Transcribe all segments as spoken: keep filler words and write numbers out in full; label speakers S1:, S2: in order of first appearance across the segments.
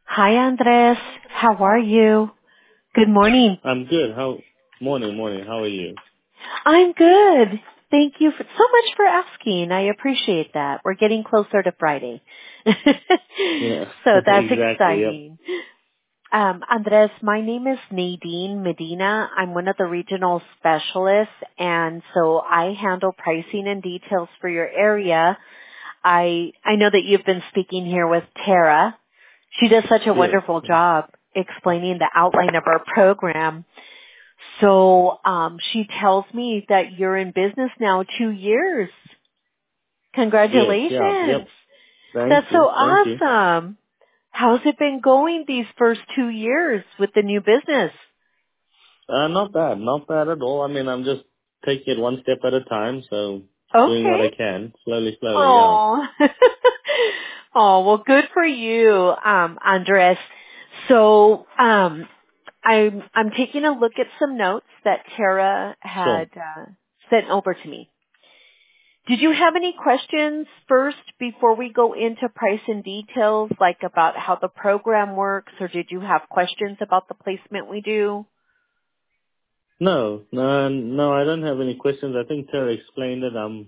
S1: Hi, Andres. How are you? Good morning.
S2: I'm good. How? Morning, morning. How are you?
S1: I'm good. Thank you for, so much for asking. I appreciate that. We're getting closer to Friday.
S2: Yeah,
S1: So that's
S2: exactly. Yep.
S1: exciting. Um, Andres, my name is Nadine Medina. I'm one of the regional specialists, and so I handle pricing and details for your area. I I know that you've been speaking here with Tara. She does such a
S2: Yes.
S1: wonderful job explaining the outline of our program. So um, she tells me that you're in business now two years.
S2: Yes. Yeah.
S1: Congratulations.
S2: Yep. Thank
S1: That's so
S2: you. Thank you.
S1: awesome. How's it been going these first two years with the new business?
S2: Uh, not bad. Not bad at all. I mean, I'm just taking it one step at a time. So doing what
S1: Okay.
S2: I can, slowly, slowly. Yeah.
S1: Oh. Oh, well, good for you, um, Andres. So, um, I'm, I'm taking a look at some notes that Tara
S2: Sure.
S1: had, uh, sent over to me. Did you have any questions first before we go into price and details, like about how the program works, or did you have questions about the placement we do?
S2: No, no, no. I don't have any questions. I think Tara explained it. Um,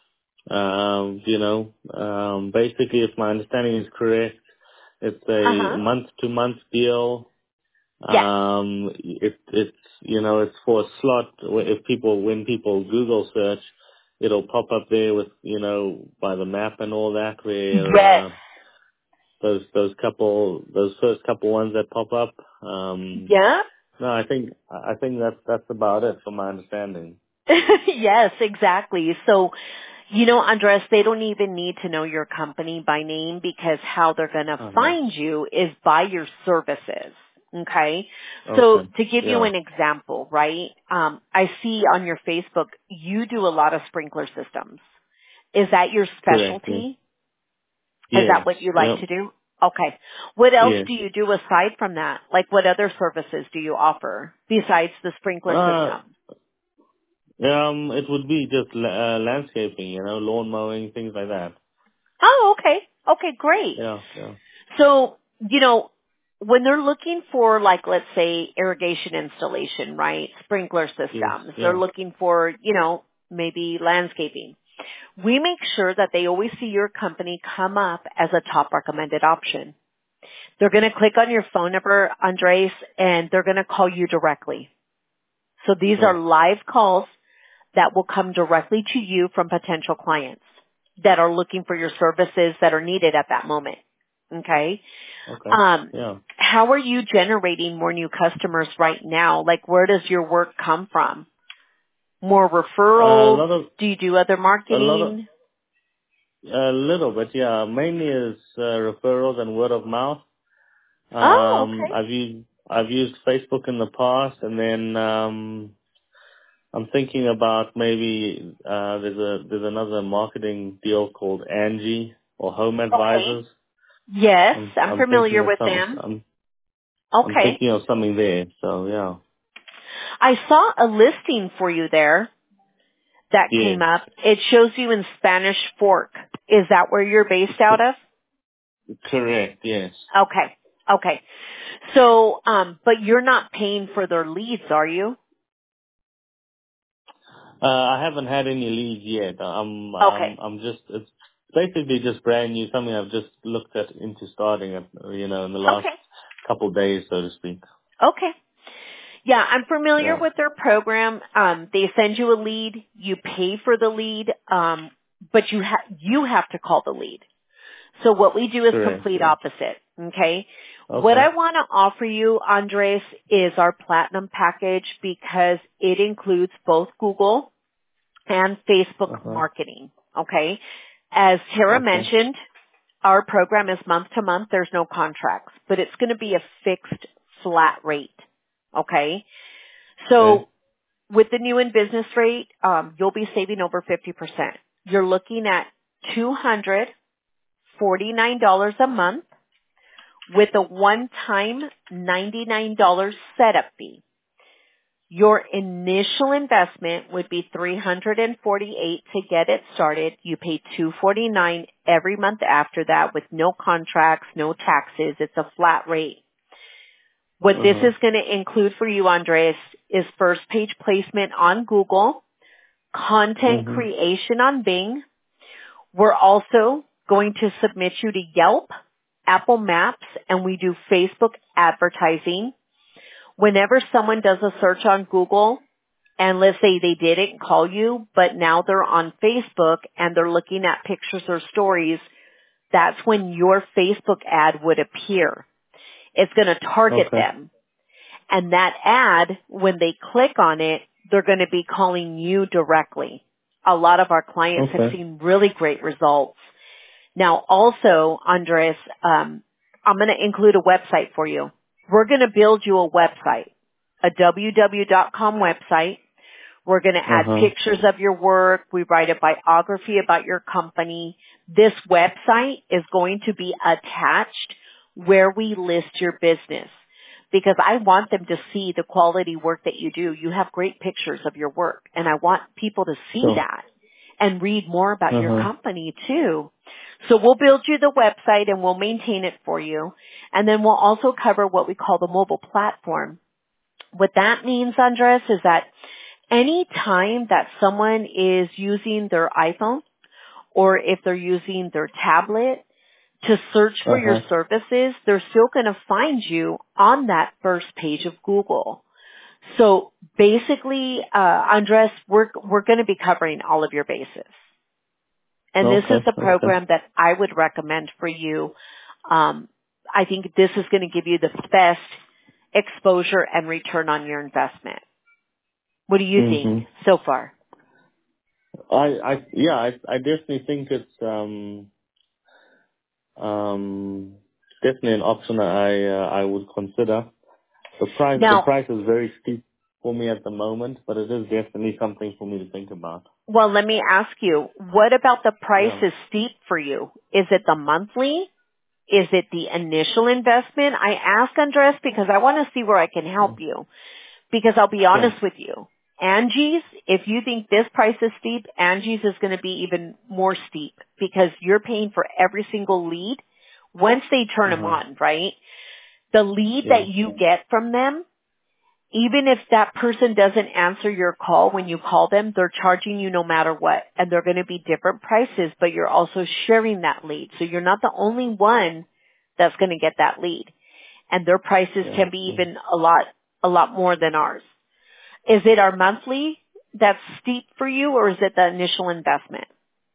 S2: um, you know, um, basically, if my understanding is correct, it's a
S1: Uh-huh.
S2: month-to-month deal.
S1: Yes.
S2: Um, it, it's, you know, it's for a slot where if people, when people Google search, it'll pop up there with, you know, by the map and all that where,
S1: Yes.
S2: uh, those, those couple, those first couple ones that pop up. Um,
S1: Yeah.
S2: no, I think, I think that's, that's about it from my understanding.
S1: Yes, exactly. So, you know, Andres, they don't even need to know your company by name because how they're going to
S2: Uh-huh.
S1: find you is by your services. Okay. So
S2: Okay.
S1: to give you
S2: Yeah.
S1: an example, right? Um, I see on your Facebook, you do a lot of sprinkler systems. Is that your
S2: Correct. Yeah.
S1: specialty? Is that
S2: Yes.
S1: what you like
S2: Yep.
S1: to do? Okay. What else
S2: Yes.
S1: do you do aside from that? Like what other services do you offer besides the sprinkler
S2: Uh,
S1: system?
S2: um, it would be just la- uh, landscaping, you know, lawn mowing, things like that.
S1: Oh, okay. Okay, great.
S2: Yeah. Yeah.
S1: So, you know, when they're looking for like, let's say irrigation installation, right? Sprinkler
S2: Yes.
S1: systems, they're
S2: Yeah.
S1: looking for, you know, maybe landscaping. We make sure that they always see your company come up as a top recommended option. They're going to click on your phone number, Andres, and they're going to call you directly. So these are
S2: Sure.
S1: live calls that will come directly to you from potential clients that are looking for your services that are needed at that moment. Okay?
S2: Okay.
S1: Um,
S2: Yeah.
S1: how are you generating more new customers right now? Like, where does your work come from? More
S2: A
S1: referrals?
S2: lot of,
S1: Do you do other
S2: a lot of,
S1: marketing?
S2: a little bit, yeah. Mainly is uh, referrals and word of mouth.
S1: Oh,
S2: Um,
S1: okay.
S2: I've used, I've used Facebook in the past, and then um, I'm thinking about maybe uh, there's a there's another marketing deal called Angie or Home
S1: Okay.
S2: Advisors.
S1: Yes,
S2: I'm
S1: I'm
S2: I'm thinking
S1: familiar
S2: of
S1: with
S2: some
S1: them.
S2: I'm I'm
S1: Okay.
S2: thinking of something there. So yeah.
S1: I saw a listing for you there that came
S2: Yes.
S1: up. It shows you in Spanish Fork. Is that where you're based out
S2: C-
S1: of?
S2: correct. Yes.
S1: Okay. Okay. So, um, but you're not paying for their leads, are you?
S2: Uh, I haven't had any leads yet. I'm
S1: Okay.
S2: um I'm just it's basically just brand new, something I've just looked at into starting at you know in the last
S1: Okay.
S2: couple of days, so to speak.
S1: Okay. Yeah, I'm familiar
S2: Yeah.
S1: with their program. Um, they send you a lead, you pay for the lead, um, but you ha- you have to call the lead. So what we do is
S2: Correct.
S1: complete
S2: Yeah.
S1: opposite. Okay. What
S2: Okay.
S1: I want to offer you, Andres, is our platinum package because it includes both Google and
S2: Uh
S1: Facebook
S2: huh.
S1: marketing. Okay. As Tara
S2: Okay.
S1: mentioned, our program is month to month. There's no contracts, but it's going to be a fixed flat rate. Okay.
S2: Okay.
S1: So with the new in business rate, um, you'll be saving over fifty percent. You're looking at two hundred forty-nine dollars a month with a one-time ninety-nine dollars setup fee. Your initial investment would be three hundred forty-eight dollars to get it started. You pay two hundred forty-nine dollars every month after that with no contracts, no taxes. It's a flat rate. What this
S2: Uh-huh.
S1: is going to include for you, Andres, is first page placement on Google, content
S2: Mhm.
S1: creation on Bing. We're also going to submit you to Yelp, Apple Maps, and we do Facebook advertising. Whenever someone does a search on Google, and let's say they didn't call you, but now they're on Facebook and they're looking at pictures or stories, that's when your Facebook ad would appear. It's going to target
S2: Okay.
S1: them. And that ad, when they click on it, they're going to be calling you directly. A lot of our clients have
S2: Okay.
S1: seen really great results. Now also, Andres, um, I'm going to include a website for you. We're going to build you a website, a w w w dot com website. We're going to add
S2: Uh-huh.
S1: pictures of your work. We write a biography about your company. This website is going to be attached where we list your business because I want them to see the quality work that you do. You have great pictures of your work, and I want people to see
S2: Sure.
S1: that and read more about your
S2: Uh-huh.
S1: company too. So we'll build you the website and we'll maintain it for you. And then we'll also cover what we call the mobile platform. What that means, Andres, is that any time that someone is using their iPhone or if they're using their tablet to search for your
S2: Uh-huh.
S1: services, they're still going to find you on that first page of Google. So basically, uh, Andres, we're, we're going to be covering all of your bases. And this is
S2: Okay.
S1: the
S2: Okay.
S1: program that I would recommend for you. Um, I think this is going to give you the best exposure and return on your investment. What do you think
S2: Mhm.
S1: so far?
S2: I I yeah, I I definitely think it's um um definitely an option I uh, I would consider. The price the
S1: Now,
S2: price is very steep for me at the moment, but it is definitely something for me to think about.
S1: well, let me ask you, what about the price
S2: Yeah.
S1: is steep for you? Is it the monthly? Is it the initial investment? I ask Andres because I want to see where I can help you. Because I'll be
S2: Sure.
S1: honest with you. Angie's, if you think this price is steep, Angie's is going to be even more steep because you're paying for every single lead once they turn
S2: Uh
S1: them
S2: huh.
S1: on, right? The lead
S2: Yeah.
S1: that you get from them, even if that person doesn't answer your call when you call them, they're charging you no matter what. And they're going to be different prices, but you're also sharing that lead. So you're not the only one that's going to get that lead. And their prices
S2: Yeah.
S1: can be
S2: Yeah.
S1: even a lot, a lot more than ours. Is it our monthly that's steep for you, or is it the initial investment?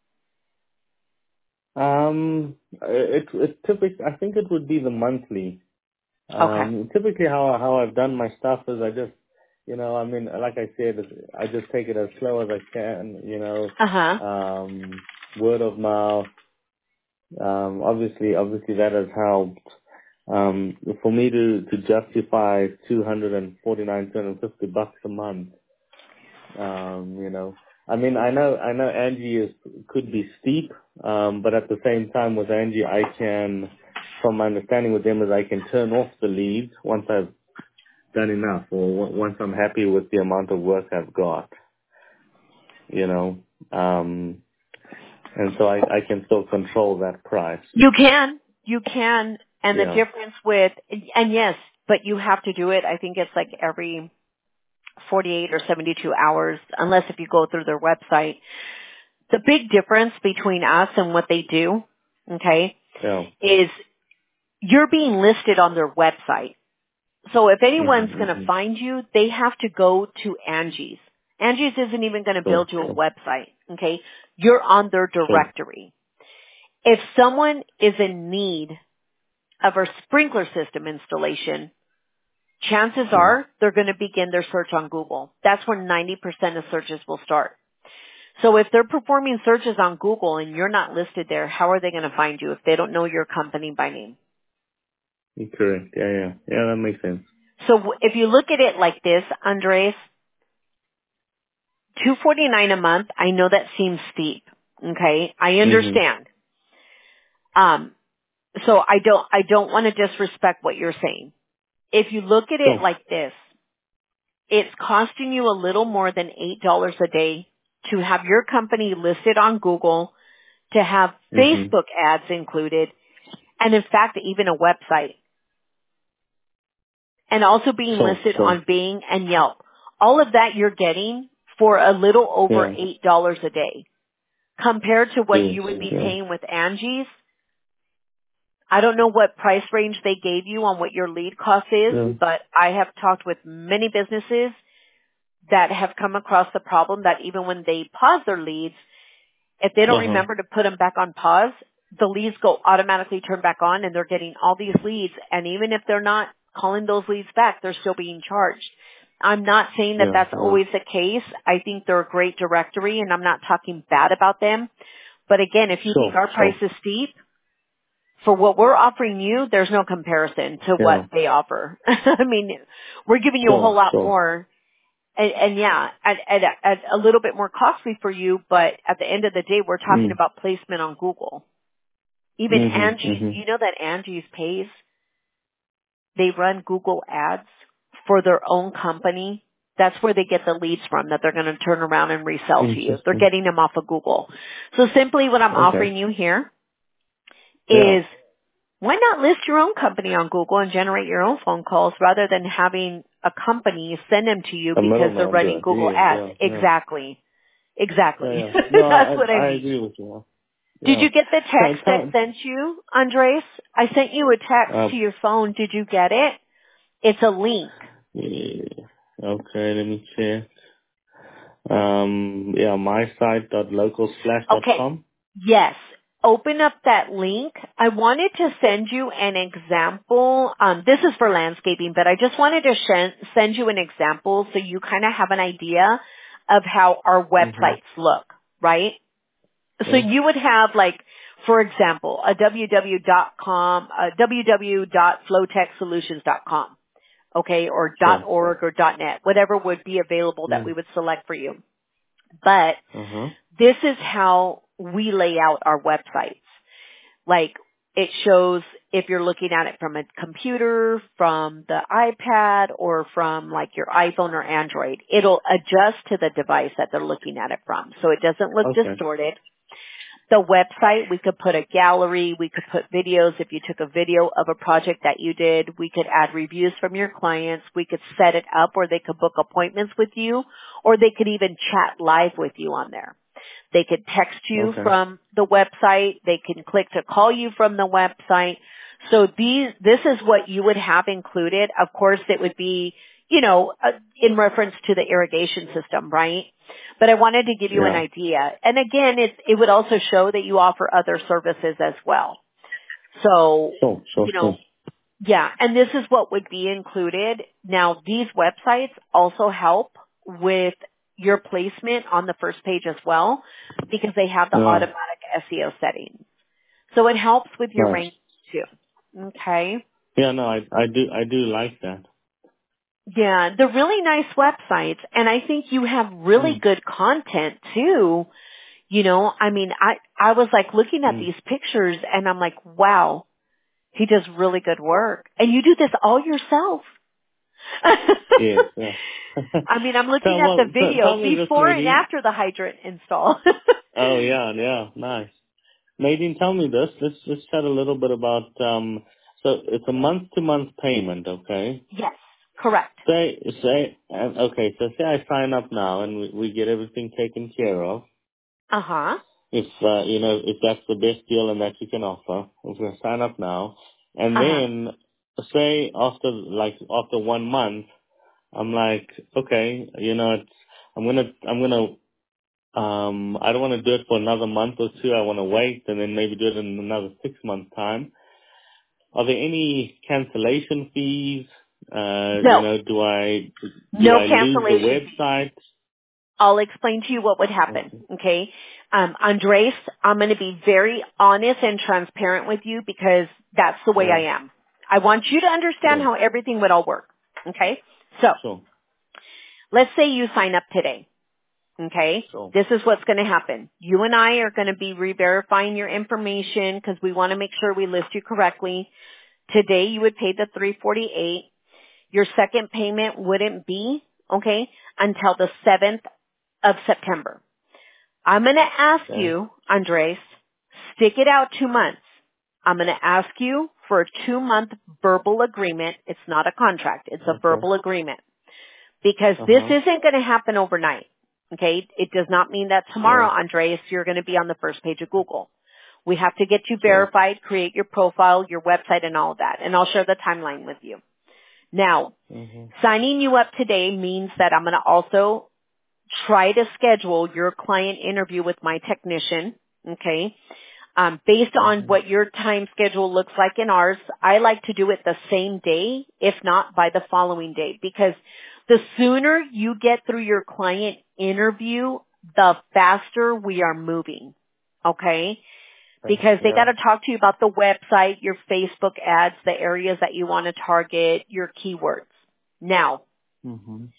S2: Um, it it typically I think it would be the monthly.
S1: Okay.
S2: Um, typically how how I've done my stuff is I just, you know, I mean, like I said, I just take it as slow as I can. You know,
S1: Uh-huh.
S2: um, word of mouth. Um, obviously, obviously that has helped. Um, for me to to justify two hundred and forty nine, two hundred fifty bucks a month. Um, you know, I mean, I know, I know Angie is, could be steep, um, but at the same time with Angie, I can, from my understanding with them is I can turn off the leads once I've done enough or w- once I'm happy with the amount of work I've got, you know, um, and so I, I can still control that price.
S1: You can. You can. And the
S2: Yeah.
S1: difference with, and yes, but you have to do it. I think it's like every forty-eight or seventy-two hours, unless if you go through their website. The big difference between us and what they do, okay,
S2: Yeah.
S1: is you're being listed on their website. So if anyone's
S2: Mm-hmm,
S1: going to
S2: mm-hmm.
S1: find you, they have to go to Angie's. Angie's isn't even going to
S2: Sure,
S1: build you a
S2: sure,
S1: website, okay? You're on their
S2: sure.
S1: directory. If someone is in need of a sprinkler system installation, chances
S2: Mm-hmm.
S1: are they're going to begin their search on Google. That's where ninety percent of searches will start. So if they're performing searches on Google and you're not listed there, how are they going to find you if they don't know your company by name?
S2: You're correct. Yeah, yeah. Yeah, that makes sense.
S1: So w- if you look at it like this, Andres, two forty-nine a month, I know that seems steep. Okay? I
S2: Mm-hmm.
S1: understand. Um, so I don't, I don't want to disrespect what you're saying. If you look at it
S2: Sure.
S1: like this, it's costing you a little more than eight dollars a day to have your company listed on Google, to have
S2: Mm-hmm.
S1: Facebook ads included, and in fact, even a website. And also being
S2: So,
S1: listed
S2: so,
S1: on Bing and Yelp. All of that you're getting for a little over
S2: yeah.
S1: eight dollars a day. Compared to what
S2: Yes,
S1: you would be
S2: yeah.
S1: paying with Angie's, I don't know what price range they gave you on what your lead cost is,
S2: Yeah.
S1: but I have talked with many businesses that have come across the problem that even when they pause their leads, if they don't
S2: Uh-huh.
S1: remember to put them back on pause, the leads go automatically turn back on and they're getting all these leads. And even if they're not calling those leads back, they're still being charged. I'm not saying that
S2: Yeah,
S1: that's
S2: yeah.
S1: always the case. I think they're a great directory and I'm not talking bad about them. But again, if you think
S2: Sure,
S1: our price
S2: sure.
S1: is steep, for what we're offering you, there's no comparison to
S2: Yeah.
S1: what they offer. I mean, we're giving you a whole
S2: Sure,
S1: lot
S2: sure.
S1: more. And, and yeah, at, at, at a little bit more costly for you, but at the end of the day, we're talking
S2: Mm.
S1: about placement on Google. Even
S2: Mm-hmm,
S1: Angie's,
S2: mm-hmm.
S1: you know that Angie's pays, they run Google ads for their own company. That's where they get the leads from that they're going to turn around and resell to you. They're
S2: Interesting.
S1: getting them off of Google. So simply what I'm
S2: Okay.
S1: offering you here
S2: Yeah.
S1: is, why not list your own company on Google and generate your own phone calls rather than having a company send them to you
S2: A
S1: because they're
S2: middleman do
S1: running
S2: it.
S1: Google
S2: Yes,
S1: ads?
S2: yeah, yeah.
S1: Exactly.
S2: Yeah,
S1: Exactly.
S2: yeah. No, I,
S1: That's what
S2: I
S1: I
S2: I
S1: mean.
S2: agree with you.
S1: Did
S2: Yeah.
S1: you get the
S2: So,
S1: text that
S2: tell,
S1: sent you, Andres? I sent you a text
S2: uh,
S1: to your phone. Did you get it? It's a link.
S2: yeah. Okay, let me check. Um, yeah, my site dot local slash dot
S1: Okay.
S2: com.
S1: Yes. Open up that link. I wanted to send you an example. Um, this is for landscaping, but I just wanted to sh- send you an example so you kind of have an idea of how our
S2: Mm-hmm.
S1: websites look, right? So
S2: Yeah.
S1: you would have like, for example, a www dot com, a www dot flowtech solutions dot com, okay, or
S2: Sure.
S1: .org or .net, whatever would be available that we
S2: Mm.
S1: would select for you. But
S2: Uh-huh.
S1: this is how we lay out our websites. Like, it shows if you're looking at it from a computer, from the iPad, or from like your iPhone or Android. It'll adjust to the device that they're looking at it from. So it doesn't look
S2: Okay.
S1: distorted. The website, we could put a gallery, we could put videos. If you took a video of a project that you did, we could add reviews from your clients. We could set it up where they could book appointments with you, or they could even chat live with you on there. They could text you
S2: Okay.
S1: from the website. They can click to call you from the website. So these, this is what you would have included. Of course, it would be, you know, uh, in reference to the irrigation system, right? But I wanted to give you an
S2: Yeah.
S1: idea. And again, it, it would also show that you offer other services as well. So,
S2: Sure, sure,
S1: you
S2: sure.
S1: know, yeah, and this is what would be included. Now, these websites also help with your placement on the first page as well because they have the
S2: Yeah.
S1: automatic S E O settings. So it helps with your
S2: Nice.
S1: rank too. Okay.
S2: Yeah, no, I, I do, I do like that.
S1: Yeah, they're really nice websites and I think you have really
S2: Mm.
S1: good content too. You know, I mean, I, I was like looking at
S2: Mm.
S1: these pictures and I'm like, wow, he does really good work. And you do this all yourself.
S2: Yes, yeah.
S1: I mean, I'm looking
S2: so,
S1: at the
S2: well, so,
S1: video
S2: tell me this,
S1: before and
S2: Nadine.
S1: after the hydrant install.
S2: Oh, yeah, yeah, nice. Nadine, tell me this. Let's just chat a little bit about, um, so it's a month-to-month payment, okay?
S1: Yes, correct.
S2: Say, say, uh, okay, so say I sign up now and we, we get everything taken care of.
S1: Uh-huh.
S2: If, uh, you know, if that's the best deal and that you can offer, if we sign up now. And
S1: Uh-huh.
S2: then, say after, like, after one month, I'm like, okay, you know, it's, I'm gonna, I'm gonna, um, I don't want to do it for another month or two. I want to wait and then maybe do it in another six months time. Are there any cancellation fees? Uh, you
S1: No,
S2: know, do I, do
S1: no
S2: I lose the
S1: cancellation fee.
S2: website?
S1: I'll explain to you what would happen,
S2: Okay.
S1: okay? Um, Andres, I'm going to be very honest and transparent with you because that's the way
S2: Yeah,
S1: I am. I want you to understand
S2: yeah,
S1: how everything would all work, okay? So,
S2: sure,
S1: let's say you sign up today, okay?
S2: sure.
S1: This is what's going to happen. You and I are going to be re-verifying your information because we want to make sure we list you correctly. Today you would pay the three forty-eight. Your second payment wouldn't be okay, until the seventh of September. I'm going to ask
S2: Okay.
S1: you, Andres, stick it out two months. I'm going to ask you for a two-month verbal agreement. It's not a contract. It's a
S2: Okay.
S1: verbal agreement. Because
S2: Uh
S1: this
S2: huh.
S1: isn't going to happen overnight. Okay? It does not mean that tomorrow,
S2: Sure.
S1: Andres, you're going to be on the first page of Google. We have to get you
S2: Sure.
S1: verified, create your profile, your website, and all of that. And I'll share the timeline with you. Now,
S2: Mhm.
S1: signing you up today means that I'm going to also try to schedule your client interview with my technician. Okay? Um, based on
S2: Mhm.
S1: what your time schedule looks like in ours, I like to do it the same day, if not by the following day, because the sooner you get through your client interview, the faster we are moving. Okay?
S2: Okay.
S1: Because they got
S2: Yeah.
S1: to talk to you about the website, your Facebook ads, the areas that you want to target, your keywords. Now,
S2: Mhm.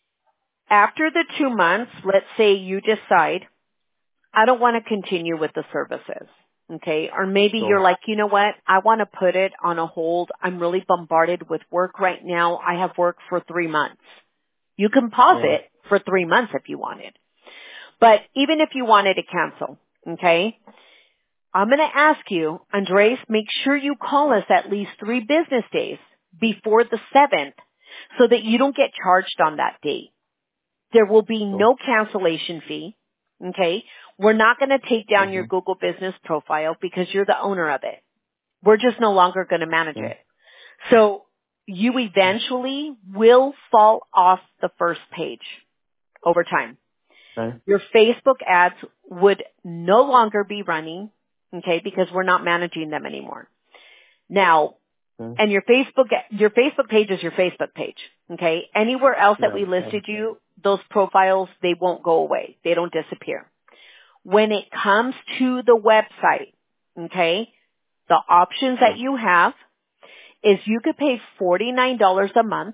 S1: after the two months, let's say you decide, I don't want to continue with the services. Okay. Or maybe you're
S2: Sure.
S1: like, you know what? I want to put it on a hold. I'm really bombarded with work right now. I have work for three months. You can pause
S2: Yeah.
S1: it for three months if you wanted. But even if you wanted to cancel, okay, I'm going to ask you, Andres, make sure you call us at least three business days before the seventh so that you don't get charged on that date. There will be
S2: Sure.
S1: no cancellation fee. Okay. We're not going to take down your
S2: Mhm.
S1: Google business profile because you're the owner of it. We're just no longer going to manage
S2: Okay.
S1: it. So you eventually will fall off the first page over time.
S2: Okay.
S1: Your Facebook ads would no longer be running. Okay. Because we're not managing them anymore. Now,
S2: Okay.
S1: and your Facebook, your Facebook page is your Facebook page. Okay. Anywhere else that
S2: Yeah.
S1: we
S2: Yeah.
S1: listed you, those profiles, they won't go away. They don't disappear. When it comes to the website, okay, the options
S2: Yeah.
S1: that you have is you could pay forty-nine dollars a month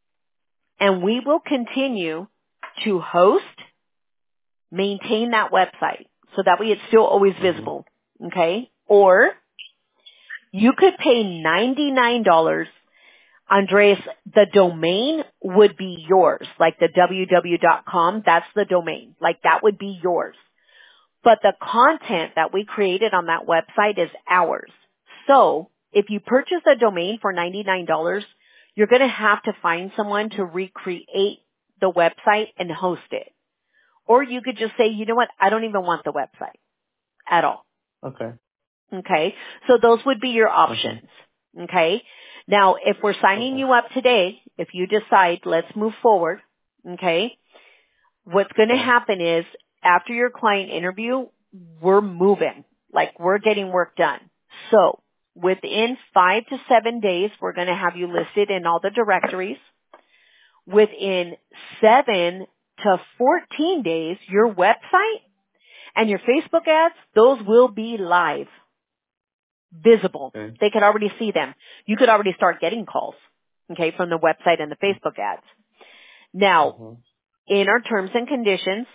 S1: and we will continue to host, maintain that website so that way it's still always
S2: Mhm.
S1: visible. Okay. Or you could pay ninety-nine dollars. Andreas, the domain would be yours, like the w w w dot com. That's the domain. Like that would be yours. But the content that we created on that website is ours. So if you purchase a domain for ninety-nine dollars, you're going to have to find someone to recreate the website and host it. Or you could just say, you know what, I don't even want the website at all.
S2: Okay.
S1: Okay? So those would be your
S2: Mhm.
S1: options. Okay? Now, if we're signing
S2: Okay.
S1: you up today, if you decide, let's move forward, okay, what's going to
S2: Okay.
S1: happen is after your client interview, we're moving. Like we're getting work done. So within five to seven days, we're going to have you listed in all the directories. Within seven to fourteen days, your website and your Facebook ads, those will be live, visible.
S2: Okay.
S1: They could already see them. You could already start getting calls, okay, from the website and the Facebook ads. Now,
S2: Mhm.
S1: in our terms and conditions,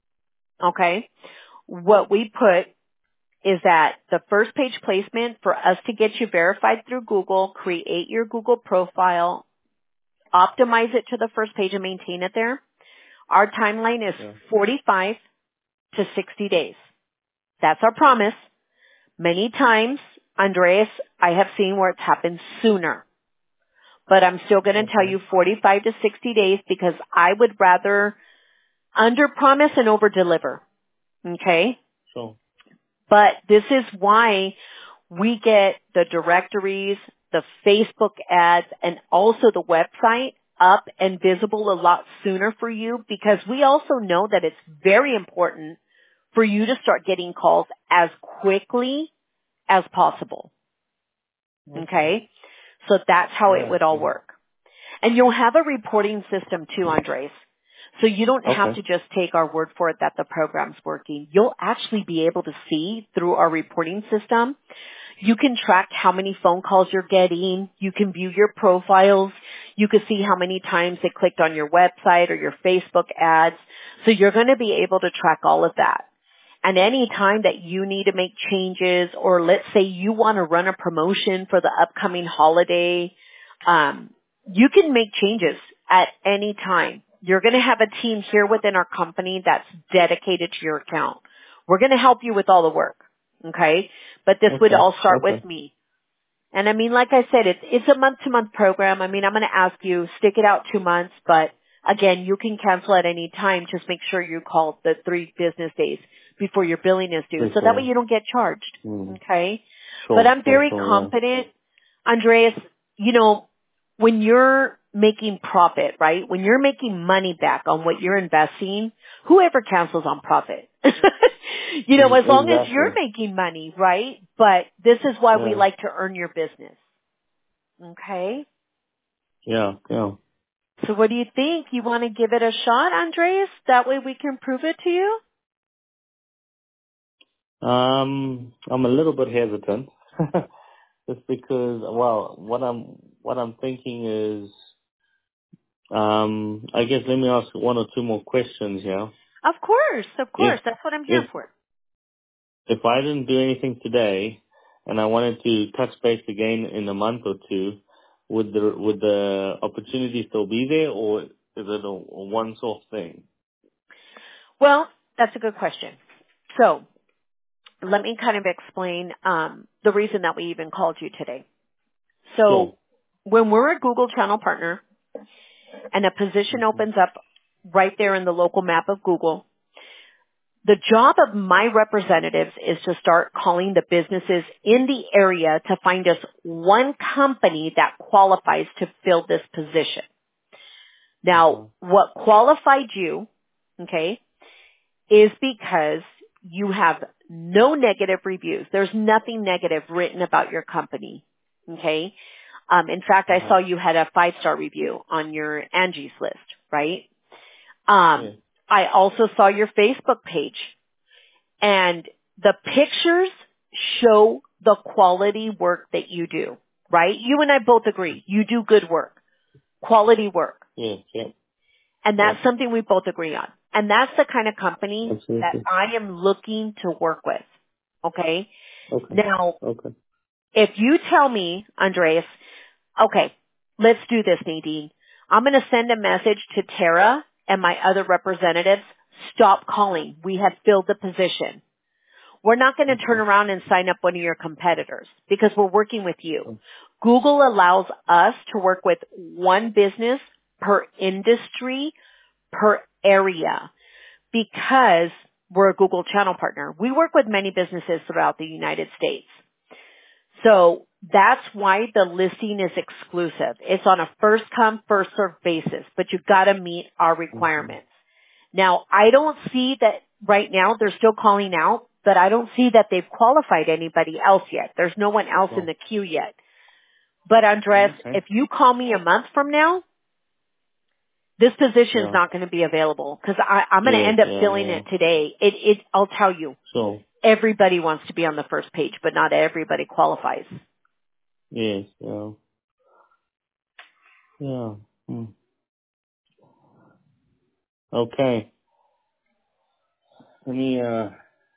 S1: okay, what we put is that the first page placement for us to get you verified through Google, create your Google profile, optimize it to the first page and maintain it there. Our timeline is
S2: Yeah.
S1: forty-five to sixty days. That's our promise. Many times, Andreas, I have seen where it's happened sooner, but I'm still going to tell
S2: Okay.
S1: you forty-five to sixty days because I would rather under promise and over deliver. Okay?
S2: Sure.
S1: But this is why we get the directories, the Facebook ads, and also the website up and visible a lot sooner for you because we also know that it's very important for you to start getting calls as quickly as possible.
S2: Okay.
S1: Okay? So that's how it
S2: Yeah.
S1: would all
S2: Yeah.
S1: work. And you'll have a reporting system too, Andres. So you don't have
S2: Okay.
S1: to just take our word for it that the program's working. You'll actually be able to see through our reporting system. You can track how many phone calls you're getting. You can view your profiles. You can see how many times they clicked on your website or your Facebook ads. So you're going to be able to track all of that. And any time that you need to make changes or let's say you want to run a promotion for the upcoming holiday, um, you can make changes at any time. You're going to have a team here within our company that's dedicated to your account. We're going to help you with all the work. Okay? But this would
S2: Okay.
S1: all start
S2: Okay.
S1: with me. And I mean, like I said, it's, it's a month-to-month program. I mean, I'm going to ask you, stick it out two months, but again, you can cancel at any time. Just make sure you call the three business days before your billing is due. So that way
S2: Before.
S1: you don't get charged.
S2: Mm.
S1: Okay? But
S2: Sure.
S1: I'm
S2: Sure.
S1: very
S2: Sure.
S1: confident, Andreas, you know, when you're making profit, right? When you're making money back on what you're investing, whoever cancels on profit? You
S2: Yeah.
S1: know, as
S2: E-
S1: long as you're
S2: Exactly.
S1: making money, right? But this is why we
S2: Yeah.
S1: like to earn your business. Okay?
S2: Yeah. Yeah.
S1: So what do you think? You want to give it a shot, Andreas? That way we can prove it to you?
S2: Um, I'm a little bit hesitant, just because. Well, what I'm what I'm thinking is, um, I guess let me ask one or two more questions here.
S1: Of course, of
S2: If
S1: course. That's what I'm
S2: if
S1: here for.
S2: if I didn't do anything today, and I wanted to touch base again in a month or two, would the would the opportunity still be there, or is it a, a once-off thing?
S1: Well, that's a good question. So let me kind of explain um, the reason that we even called you today.
S2: Sure.
S1: So when we're a Google channel partner and a position
S2: hmm
S1: opens up right there in the local map of Google, the job of my representatives is to start calling the businesses in the area to find us one company that qualifies to fill this position. Now,
S2: Uh-huh.
S1: what qualified you, okay, is because you have no negative reviews. There's nothing negative written about your company, okay? Um, in fact, I
S2: Uh-huh.
S1: saw you had a five-star review on your Angie's list, right?
S2: Yeah.
S1: Um, I also saw your Facebook page, and the pictures show the quality work that you do, right? You and I both agree. You do good work, quality work.
S2: Yeah. Yeah.
S1: And
S2: Yeah.
S1: that's something we both agree on. And that's the kind of company that
S2: Absolutely.
S1: I am looking to work with. Okay?
S2: Okay.
S1: Now,
S2: Okay.
S1: if you tell me, Andreas, okay, let's do this, Nadine. I'm going to send a message to Tara and my other representatives. Stop calling. We have filled the position. We're not going to turn
S2: Okay.
S1: around and sign up one of your competitors because we're working with you.
S2: Oh,
S1: Google allows us to work with one business per industry, per area, because we're a Google channel partner. We work with many businesses throughout the United States. So that's why the listing is exclusive. It's on a first come, first served basis, but you've got to meet our
S2: mhm.
S1: requirements. Now, I don't see that right now they're still calling out, but I don't see that they've qualified anybody else yet. There's no one else in
S2: Well,
S1: the queue yet. But Andres,
S2: okay.
S1: if you call me a month from now, this position's
S2: Yeah.
S1: not going to be available because I'm going to
S2: Yeah.
S1: end up
S2: Yeah.
S1: filling
S2: Yeah.
S1: it today. It, it, I'll tell you,
S2: So,
S1: everybody wants to be on the first page, but not everybody qualifies.
S2: yes. Yeah. Yeah. Hmm. Okay. Let me, uh,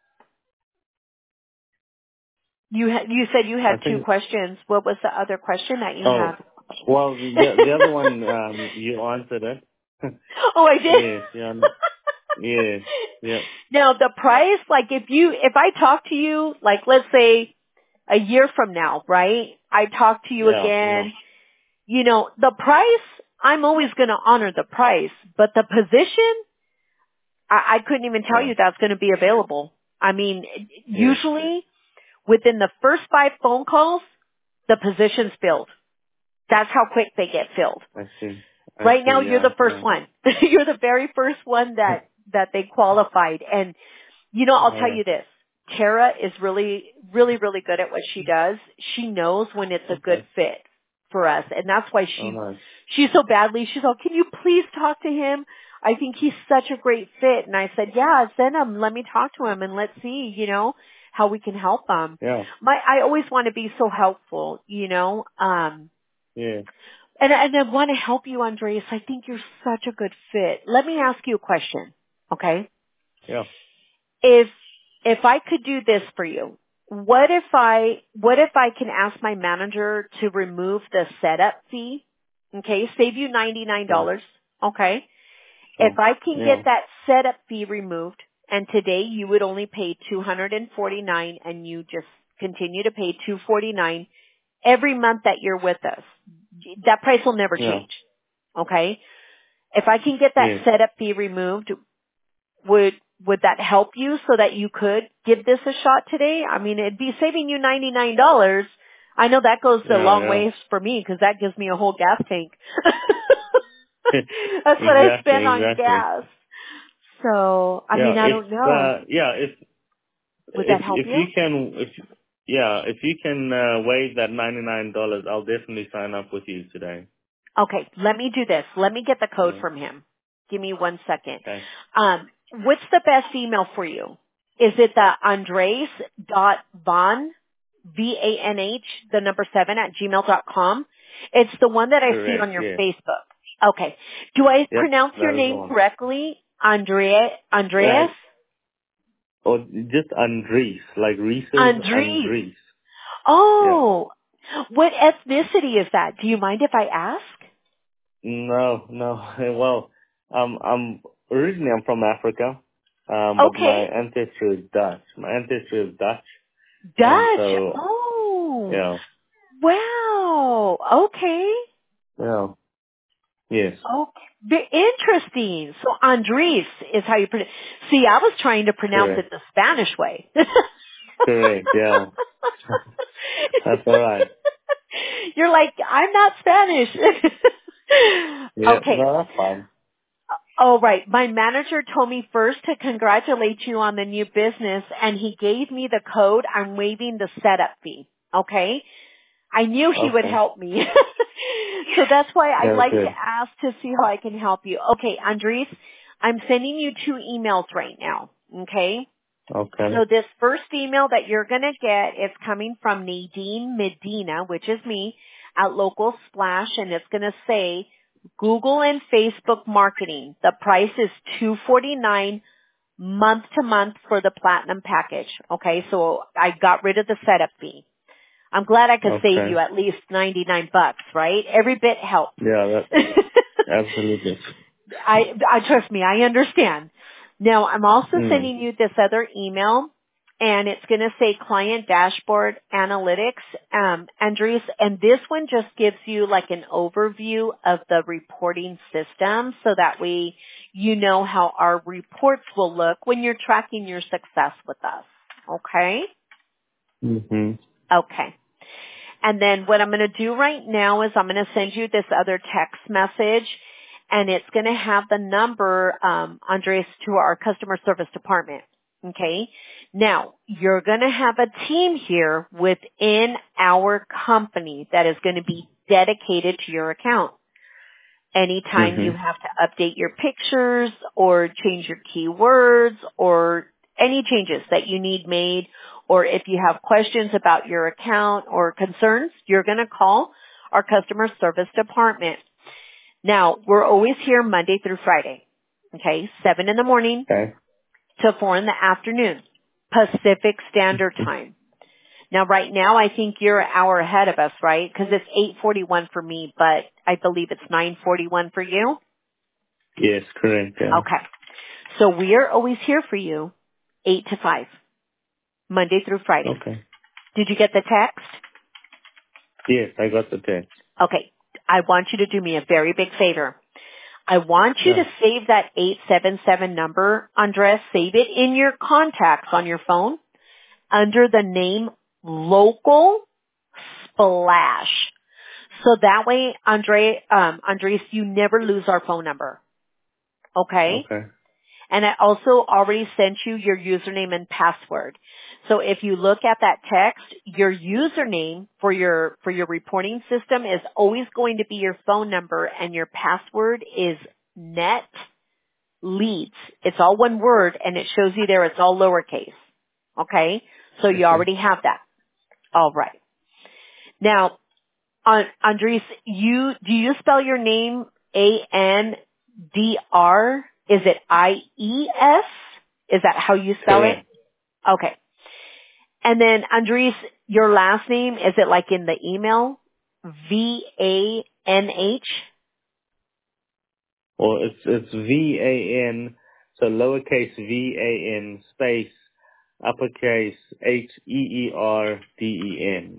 S1: You ha- you said you
S2: I
S1: had two
S2: think,
S1: questions. What was the other question that you
S2: oh,
S1: had?
S2: well, the, the other one, um, you answered it.
S1: Oh, I did.
S2: Yes. Yeah. Yes. Yeah.
S1: Now the price, like if you, if I talk to you, like let's say a year from now, right? I talk to you
S2: Yeah. Yeah.
S1: again, you know, the price, I'm always going to honor the price, but the position, I, I couldn't even tell
S2: Yeah.
S1: you that's going to be available. I mean,
S2: Yeah.
S1: usually within the first five phone calls, the position's filled. That's how quick they get filled.
S2: I see. I
S1: Right now,
S2: see.
S1: you're
S2: Yeah.
S1: the first
S2: Yeah.
S1: one. You're the very first one that, that they qualified. And, you know, I'll tell
S2: uh,
S1: you this. Tara is really, really, really good at what she does. She knows when it's a good
S2: okay.
S1: fit for us. And that's why
S2: Oh,
S1: she,
S2: nice.
S1: she's so badly, she's all, can you please talk to him? I think he's such a great fit. And I said, yeah, send him. Let me talk to him and let's see, you know, how we can help him.
S2: Yeah.
S1: My, I always want to be so helpful, you know, um,
S2: Yeah.
S1: and, and I want to help you, Andreas. I think you're such a good fit. Let me ask you a question, okay?
S2: Yeah.
S1: If if I could do this for you, what if I what if I can ask my manager to remove the setup fee? Okay, save you ninety nine
S2: Yeah.
S1: dollars. Okay, If
S2: So,
S1: I can
S2: yeah.
S1: get that setup fee removed, and today you would only pay two hundred forty-nine dollars and you just continue to pay two hundred forty-nine dollars every month that you're with us, that price will never
S2: Yeah.
S1: change. Okay? If I can get that
S2: Yes.
S1: setup fee removed, would would that help you so that you could give this a shot today? I mean, it'd be saving you ninety-nine dollars. I know that goes a
S2: Yeah,
S1: long
S2: yeah.
S1: ways for me because that gives me a whole gas tank. That's what I
S2: Exactly,
S1: spend on
S2: exactly.
S1: gas. So, I
S2: Yeah,
S1: mean, I
S2: if,
S1: don't know.
S2: uh, yeah, if,
S1: Would
S2: if,
S1: that help
S2: if you
S1: you?
S2: can, if, yeah, if you can, uh, waive that ninety-nine dollars, I'll definitely sign up with you today.
S1: Okay, let me do this. Let me get the code
S2: Yeah.
S1: from him. Give me one second.
S2: Okay.
S1: Um, what's the best email for you? Is it the Andres dot Von, V A N H, the number seven at gmail dot com? It's the one that I see on
S2: Correct,
S1: your
S2: yes.
S1: Facebook. Okay. Do I
S2: Yep,
S1: pronounce your
S2: that is the
S1: name
S2: one.
S1: correctly? Andrea, Andreas?
S2: Right. Or just Andres, like Reese's
S1: Andres.
S2: Andres. Yeah.
S1: Oh, what ethnicity is that? Do you mind if I ask?
S2: No, no. Well, um, I'm originally I'm from Africa, um, but my
S1: Okay.
S2: ancestry is Dutch. My ancestry is Dutch, and
S1: Dutch.
S2: so
S1: Oh,
S2: yeah,
S1: wow. Okay.
S2: yeah, yes,
S1: Okay. Very interesting. So Andres is how you pronounce. See, I was trying to pronounce it
S2: correct,
S1: the Spanish way.
S2: correct, yeah. That's all right.
S1: You're like, I'm not Spanish.
S2: Yeah,
S1: Okay.
S2: no, that's fine.
S1: Oh, right. My manager told me first to congratulate you on the new business, and he gave me the code. I'm waiving the setup fee. Okay? I knew he would
S2: Okay,
S1: help me. So that's why I'd
S2: that's
S1: like to
S2: good.
S1: ask to see how I can help you. Okay, Andres, I'm sending you two emails right now. Okay?
S2: Okay,
S1: So this first email that you're going to get is coming from Nadine Medina, which is me, at Local Splash, and it's going to say Google and Facebook marketing. The price is two hundred forty-nine dollars month to month for the platinum package. Okay, so I got rid of the setup fee. I'm glad I could save you
S2: okay.
S1: at least ninety-nine bucks, right? Every bit helps.
S2: Yeah, that absolutely.
S1: I, I trust me, I understand. Now, I'm also
S2: Mm.
S1: sending you this other email, and it's going to say Client Dashboard Analytics, um, Andres, and this one just gives you like an overview of the reporting system, so that way you know how our reports will look when you're tracking your success with us. Okay?
S2: Mhm.
S1: Okay. And then what I'm going to do right now is I'm going to send you this other text message, and it's going to have the number, um, Andres, to our customer service department. Okay? Now, you're going to have a team here within our company that is going to be dedicated to your account. Anytime you
S2: Mhm.
S1: have to update your pictures or change your keywords or any changes that you need made, or if you have questions about your account or concerns, you're going to call our customer service department. Now, we're always here Monday through Friday. Okay, seven in the morning
S2: Okay.
S1: to four in the afternoon, Pacific Standard Time. Now, right now, I think you're an hour ahead of us, right? Because it's eight forty-one for me, but I believe it's nine forty-one for you.
S2: Yes, correct. Yeah.
S1: Okay. So we are always here for you, eight to five, Monday through Friday.
S2: Okay.
S1: Did you get the text?
S2: Yes, I got the text.
S1: Okay. I want you to do me a very big favor. I want you to
S2: Yeah.
S1: save that eight seven seven number, Andres. Save it in your contacts on your phone under the name Local Splash. So that way, Andre, um, Andres, you never lose our phone number. Okay?
S2: Okay.
S1: And I also already sent you your username and password. So if you look at that text, your username for your, for your reporting system is always going to be your phone number, and your password is net leads. It's all one word, and it shows you there it's all lowercase. Okay? So you
S2: Okay.
S1: already have that. All right. Now, uh, Andres, you, do you spell your name A N D R? Is it I E S? Is that how you spell it?
S2: Correct.
S1: Okay. And then, Andres, your last name, is it like in the email? V A N H?
S2: Or it's it's V A N, so lowercase V A N space uppercase H E E R D E N.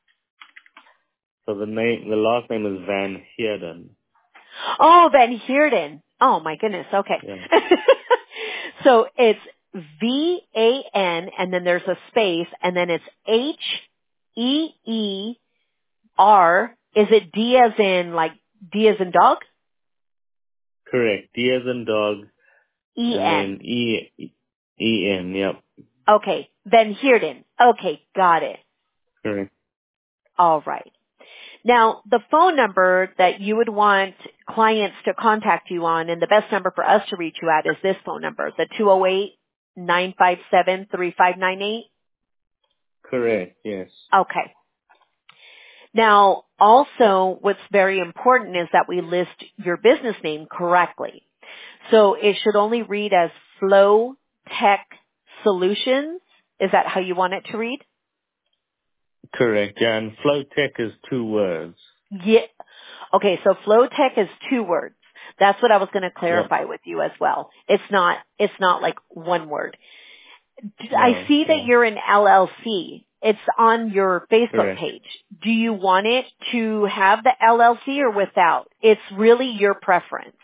S2: So the name, the last name is Van Heerden.
S1: Oh, Van Heerden. Oh my goodness. Okay.
S2: Yeah.
S1: So it's V A N and then there's a space and then it's H E E R. Is it D as in like D as in dog?
S2: Correct. D as in dog,
S1: E
S2: and
S1: N.
S2: then E E N. Yep.
S1: Okay. Van Heerden. Okay. Got it.
S2: Correct.
S1: All right. Now, the phone number that you would want clients to contact you on and the best number for us to reach you at is this phone number, the two oh eight, nine five seven, three five nine eight.
S2: Correct. Yes.
S1: Okay. Now, also what's very important is that we list your business name correctly. So it should only read as Flow Tech Solutions. Is that how you want it to read?
S2: Correct. Yeah, and Flow Tech is two words.
S1: Yeah. Okay, so Flow Tech is two words. That's what I was going to
S2: Yep.
S1: clarify with you as well. It's not, it's not like one word. I
S2: No.
S1: see that
S2: No.
S1: you're an L L C. It's on your Facebook
S2: Correct.
S1: page. Do you want it to have the L L C or without? It's really your preference.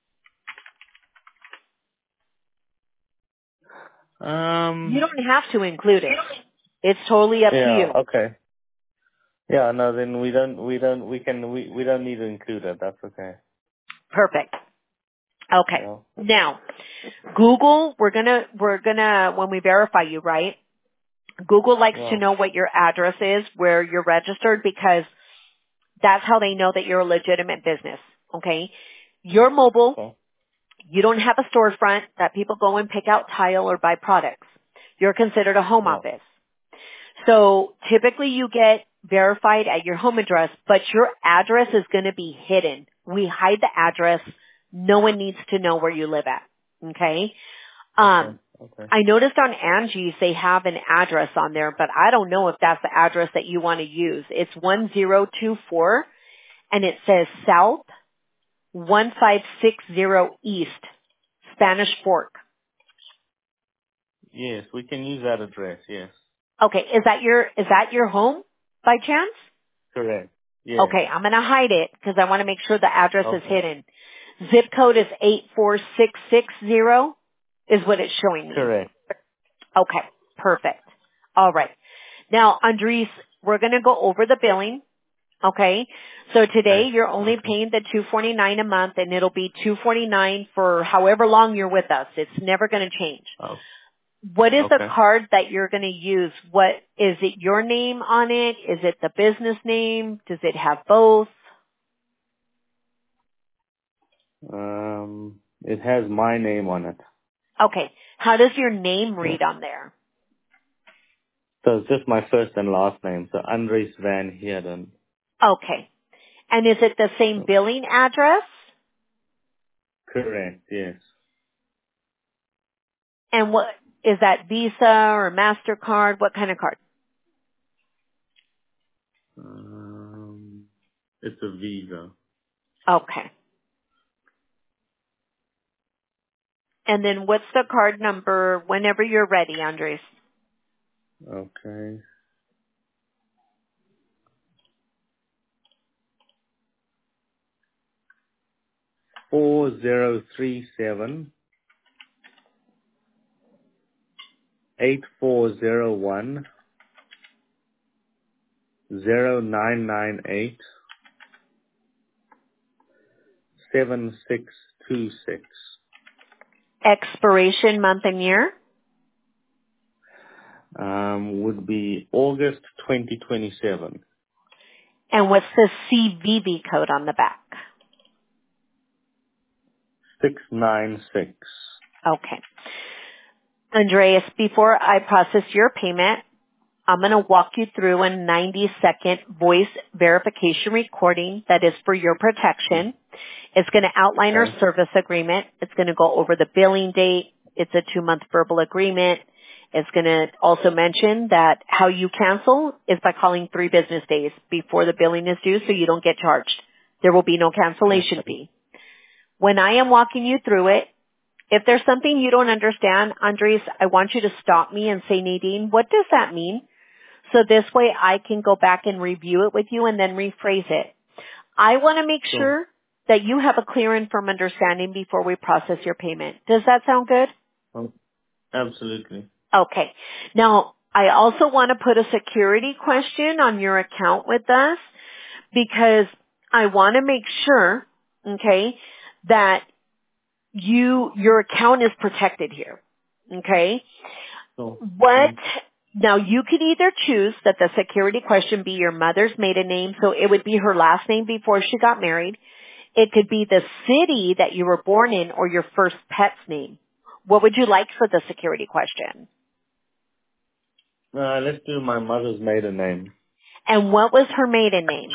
S1: You
S2: Um.
S1: don't have to include it. It's totally up to
S2: Yeah.
S1: you.
S2: Okay. Yeah. No. Then we don't. We don't. We can. We. We don't need to include it. That's okay.
S1: Perfect. Okay.
S2: Yeah.
S1: Now, Google, we're gonna, we're gonna, when we verify you, right? Google likes to
S2: Yeah.
S1: know what your address is, where you're registered, because that's how they know that you're a legitimate business. Okay? You're mobile.
S2: Okay.
S1: You don't have a storefront that people go and pick out tile or buy products. You're considered a home
S2: Yeah.
S1: office. So typically you get verified at your home address, but your address is going to be hidden. We hide the address. No one needs to know where you live at. Okay?
S2: Okay.
S1: Um,
S2: Okay.
S1: I noticed on Angie's they have an address on there, but I don't know if that's the address that you want to use. It's one zero two four and it says South one five six zero East, Spanish Fork.
S2: Yes, we can use that address. Yes.
S1: Okay, is that your, is that your home by chance?
S2: Correct. Yes.
S1: Okay, I'm going to hide it because I want to make sure the address is
S2: Okay.
S1: hidden. Zip code is eight four six six zero is what it's showing me.
S2: Correct.
S1: Okay, perfect. All right. Now, Andres, we're going to go over the billing. Okay. So today
S2: Okay.
S1: you're only
S2: Okay.
S1: paying the two forty-nine a month and it'll be two forty-nine for however long you're with us. It's never going to change.
S2: Oh.
S1: What is the
S2: Okay.
S1: card that you're going to use? What is it your name on it? Is it the business name? Does it have both?
S2: Um, it has my name on it.
S1: Okay. How does your name read on there?
S2: So it's just my first and last name. So Andres Van Heerden.
S1: Okay. And is it the same billing address?
S2: Correct. Yes.
S1: And what is that, Visa or MasterCard? What kind of card?
S2: Um, it's a Visa.
S1: Okay. And then what's the card number whenever you're ready, Andres?
S2: Okay. Four zero three seven eight four zero one zero nine nine eight seven six two six.
S1: Expiration month and year?
S2: Um, would be August twenty twenty seven.
S1: And what's the C V V code on the back?
S2: Six nine six.
S1: Okay. Andreas, before I process your payment, I'm going to walk you through a ninety second voice verification recording that is for your protection. It's going to outline our
S2: Okay.
S1: service agreement. It's going to go over the billing date. It's a two month verbal agreement. It's going to also mention that how you cancel is by calling three business days before the billing is due so you don't get charged. There will be no cancellation
S2: Okay.
S1: fee. When I am walking you through it, if there's something you don't understand, Andres, I want you to stop me and say, Nadine, what does that mean? So this way I can go back and review it with you and then rephrase it. I want to make
S2: Sure.
S1: sure that you have a clear and firm understanding before we process your payment. Does that sound good?
S2: Oh, absolutely.
S1: Okay. Now, I also want to put a security question on your account with us because I want to make sure, okay, that you, your account is protected here. Okay?
S2: So,
S1: What,
S2: mm,
S1: now you could either choose that the security question be your mother's maiden name, so it would be her last name before she got married. It could be the city that you were born in or your first pet's name. What would you like for the security question?
S2: uh, let's do my mother's maiden name.
S1: And what was her maiden name?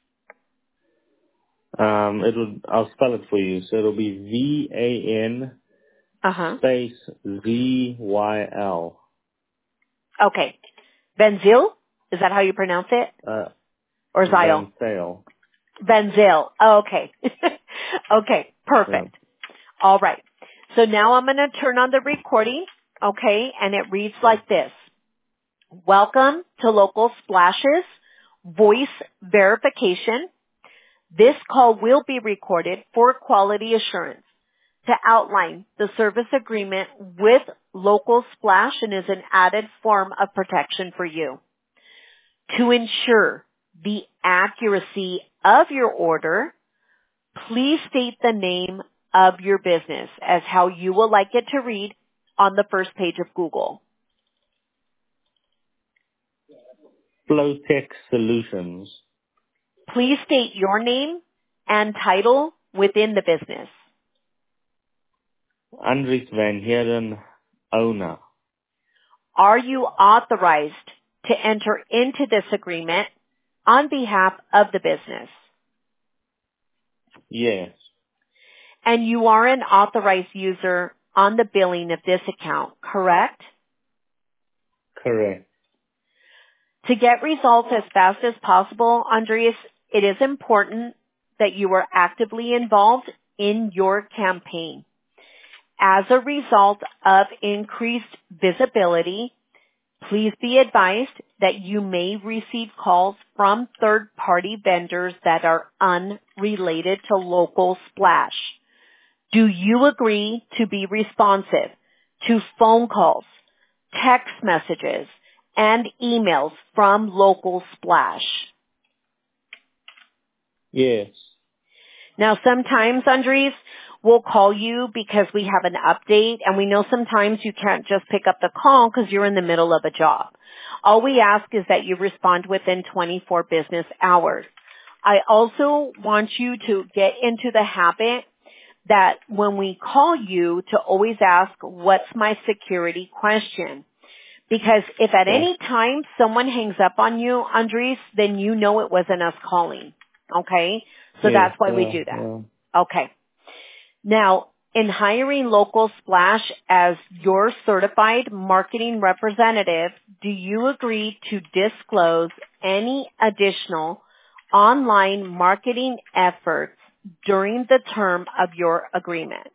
S2: Um, it would, I'll spell it for you. So it'll be V A N
S1: Uh-huh.
S2: space Z Y L.
S1: Okay. Benzil? Is that how you pronounce it?
S2: Uh,
S1: Or Zyle?
S2: Van Sale.
S1: Benzil. Oh, okay. Okay.
S2: Yeah.
S1: Perfect. All right. So now I'm going to turn on the recording. Okay. And it reads
S2: Sure.
S1: like this. Welcome to Local Splashes Voice Verification. This call will be recorded for quality assurance to outline the service agreement with Local Splash and is an added form of protection for you. To ensure the accuracy of your order, please state the name of your business as how you will like it to read on the first page of Google.
S2: Flowtech Solutions.
S1: Please state your name and title within the business.
S2: Andries Van Heeren, owner.
S1: Are you authorized to enter into this agreement on behalf of the business?
S2: Yes.
S1: And you are an authorized user on the billing of this account, correct?
S2: Correct.
S1: To get results as fast as possible, Andreas, it is important that you are actively involved in your campaign. As a result of increased visibility, please be advised that you may receive calls from third-party vendors that are unrelated to Local Splash. Do you agree to be responsive to phone calls, text messages, and emails from Local Splash?
S2: Yes.
S1: Now, sometimes, Andres, we'll call you because we have an update, and we know sometimes you can't just pick up the call because you're in the middle of a job. All we ask is that you respond within twenty-four business hours. I also want you to get into the habit that when we call you to always ask, what's my security question? Because if at
S2: Okay.
S1: any time someone hangs up on you, Andres, then you know it wasn't us calling. Okay? So
S2: Yes.
S1: that's why we
S2: Uh,
S1: do that.
S2: uh,
S1: Okay. Now, in hiring Local Splash as your certified marketing representative, do you agree to disclose any additional online marketing efforts during the term of your agreement?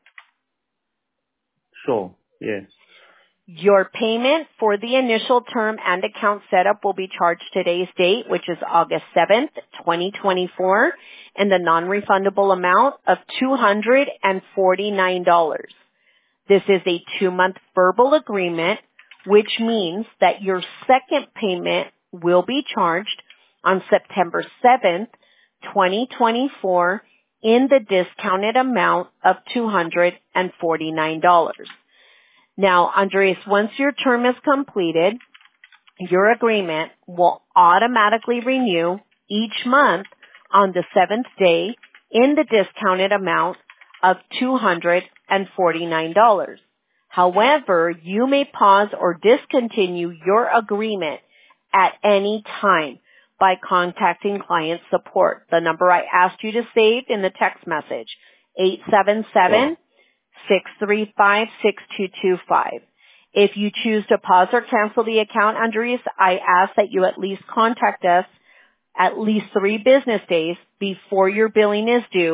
S2: sure. Yes.
S1: Your payment for the initial term and account setup will be charged today's date, which is August seventh, twenty twenty-four, in the non-refundable amount of two hundred forty-nine dollars. This is a two-month verbal agreement, which means that your second payment will be charged on September seventh, twenty twenty-four, in the discounted amount of two hundred forty-nine dollars. Now, Andres, once your term is completed, your agreement will automatically renew each month on the seventh day in the discounted amount of two hundred forty-nine dollars. However, you may pause or discontinue your agreement at any time by contacting client support. The number I asked you to save in the text message, eight seven seven, six three five, six two two five. If you choose to pause or cancel the account, Andres, I ask that you at least contact us at least three business days before your billing is due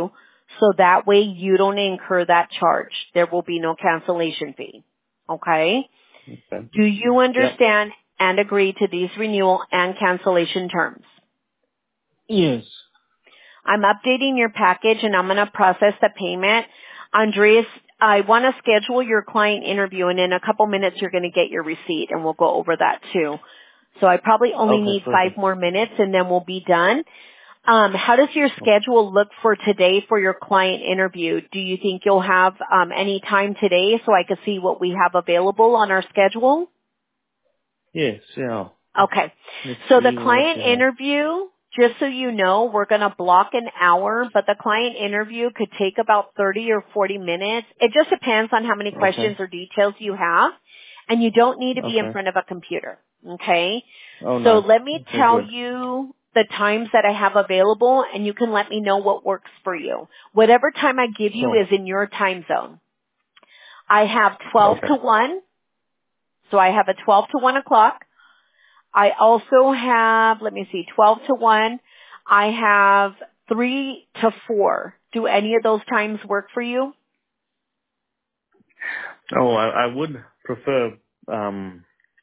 S1: So that way you don't incur that charge. There will be no cancellation fee. Okay?
S2: Okay.
S1: Do you
S2: Yep.
S1: understand and agree to these renewal and cancellation terms?
S2: Yes.
S1: I'm updating your package and I'm going to process the payment. Andreas, I want to schedule your client interview, and in a couple minutes you're going to get your receipt, and we'll go over that too. So I probably only
S2: Okay,
S1: need
S2: perfect.
S1: five more minutes and then we'll be done. Um, how does your schedule look for today for your client interview? Do you think you'll have um, any time today so I can see what we have available on our schedule?
S2: Yes, yeah.
S1: Okay.
S2: Let's
S1: So the
S2: see what
S1: client
S2: you have.
S1: interview, just so you know, we're going to block an hour, but the client interview could take about thirty or forty minutes. It just depends on how many questions
S2: Okay.
S1: or details you have, and you don't need to be in
S2: Okay.
S1: front of a computer. Okay?
S2: Oh,
S1: So
S2: nice.
S1: let me
S2: Okay,
S1: tell
S2: good.
S1: you the times that I have available, and you can let me know what works for you. Whatever time I give you
S2: Sure.
S1: is in your time zone. I have twelve
S2: Okay.
S1: to one, so I have a twelve to one o'clock. I also have, let me see, twelve to one. I have three to four. Do any of those times work for you?
S2: Oh, I, I would prefer, um,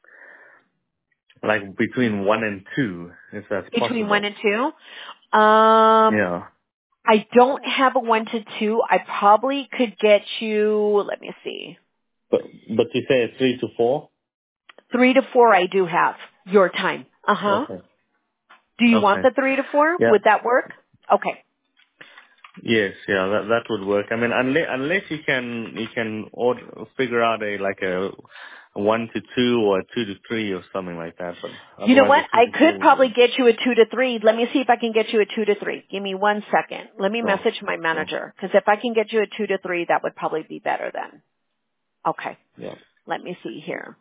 S2: like between one and two, if that's
S1: Between one
S2: possible.
S1: and two? Um,
S2: Yeah.
S1: I don't have a one to two. I probably could get you, let me see,
S2: But, but you say it's three to four?
S1: three to four I do have. Your time. Uh-huh.
S2: Okay.
S1: Do you want
S2: Okay.
S1: the three to four?
S2: Yeah.
S1: Would that work? Okay.
S2: Yes, yeah, that that would work. I mean, unless unless you can you can order, figure out a like a, a one to two or a two to three or something like that. But
S1: You know
S2: otherwise,
S1: what?
S2: a
S1: I
S2: three to
S1: could
S2: four would
S1: probably
S2: work.
S1: get you a two to three. Let me see if I can get you a two to three. Give me one second. Let me
S2: Sure.
S1: message my
S2: Sure.
S1: manager, because if I can get you a two to three, that would probably be better then. Okay.
S2: Yeah.
S1: Let me see here.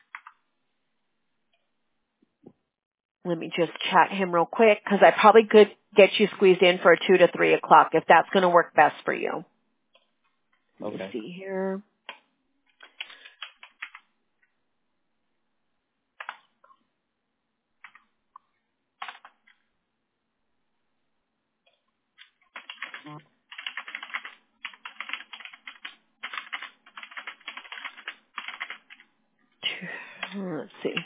S1: Let me just chat him real quick, because I probably could get you squeezed in for a two to three o'clock if that's going to work best for you. Let me
S2: Okay.
S1: see here. Two- Let's see.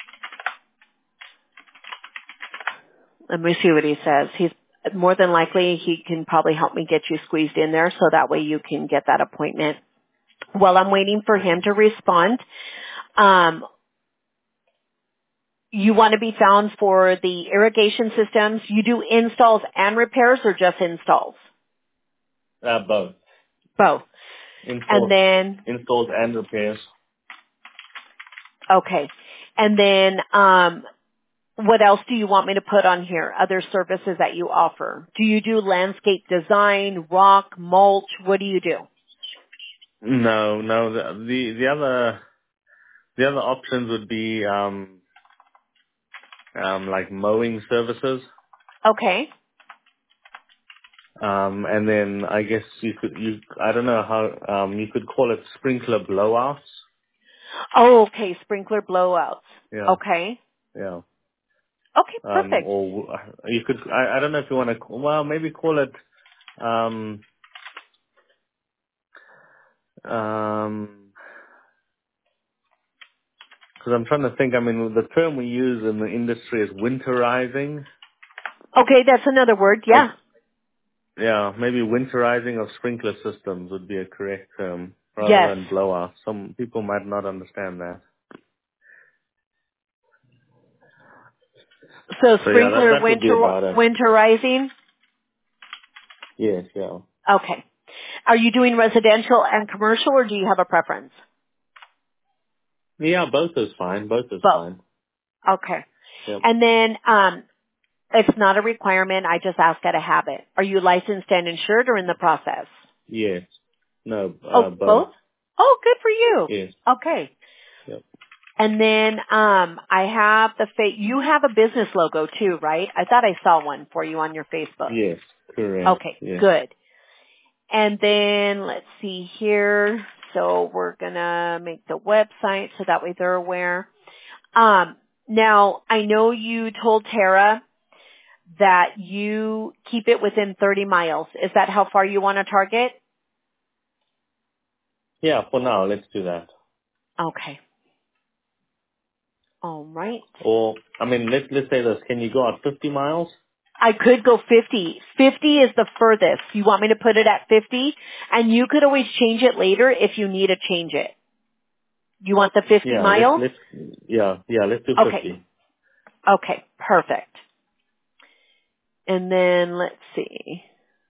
S1: Let me see what he says. He's more than likely he can probably help me get you squeezed in there, so that way you can get that appointment. While I'm waiting for him to respond, um, you want to be found for the irrigation systems. You do installs and repairs, or just installs?
S2: Uh, both
S1: Both. And
S2: installs,
S1: then,
S2: installs and repairs.
S1: okay. And then, um, what else do you want me to put on here? Other services that you offer. Do you do landscape design, rock, mulch? What do you do?
S2: No, no. The the, the other the other options would be um um like mowing services.
S1: Okay.
S2: Um, and then I guess you could you I don't know how um you could call it sprinkler blowouts.
S1: Oh, okay. Sprinkler blowouts.
S2: Yeah.
S1: Okay.
S2: Yeah.
S1: Okay,
S2: Um,
S1: perfect.
S2: or you could, I, I don't know if you want to, well, maybe call it, um, um, because I'm trying to think, I mean, the term we use in the industry is winterizing.
S1: Okay, that's another word.
S2: But,
S1: Yeah.
S2: yeah, maybe winterizing of sprinkler systems would be a correct term rather
S1: Yes.
S2: than blowout. Some people might not understand that.
S1: So
S2: So yeah, that,
S1: sprinkler
S2: that would be
S1: winter
S2: about it.
S1: winterizing.
S2: Yes, yeah.
S1: Okay. Are you doing residential and commercial, or do you have a preference?
S2: Yeah, both is fine. Both is
S1: Both.
S2: fine.
S1: Okay.
S2: Yep.
S1: And then um, it's not a requirement. I just ask out of habit. Are you licensed and insured, or in the process?
S2: Yes. No, uh,
S1: Oh,
S2: both.
S1: both? Oh, good for you.
S2: Yes.
S1: Okay.
S2: Yep.
S1: And then um, I have the fa- you have a business logo too, right? I thought I saw one for you on your Facebook.
S2: Yes. Correct.
S1: Okay,
S2: Yes.
S1: good. And then let's see here. So we're gonna make the website so that way they're aware. Um, now I know you told Tara that you keep it within thirty miles. Is that how far you want to target?
S2: Yeah, for now, let's do that.
S1: Okay. All right.
S2: Or, I mean, let's, let's say this. Can you go out fifty miles?
S1: I could go fifty. fifty is the furthest. You want me to put it at fifty? And you could always change it later if you need to change it. You want the fifty
S2: Yeah, let's,
S1: miles?
S2: let's, yeah, yeah, let's do
S1: Okay.
S2: fifty.
S1: Okay. Perfect. And then let's see.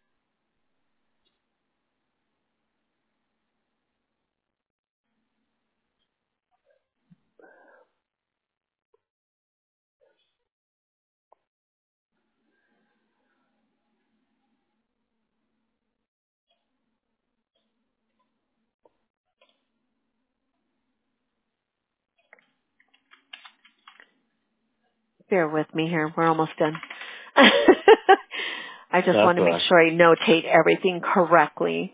S1: Bear with me here. We're almost done. I just
S2: That's
S1: want to
S2: all
S1: make
S2: right.
S1: sure I notate everything correctly.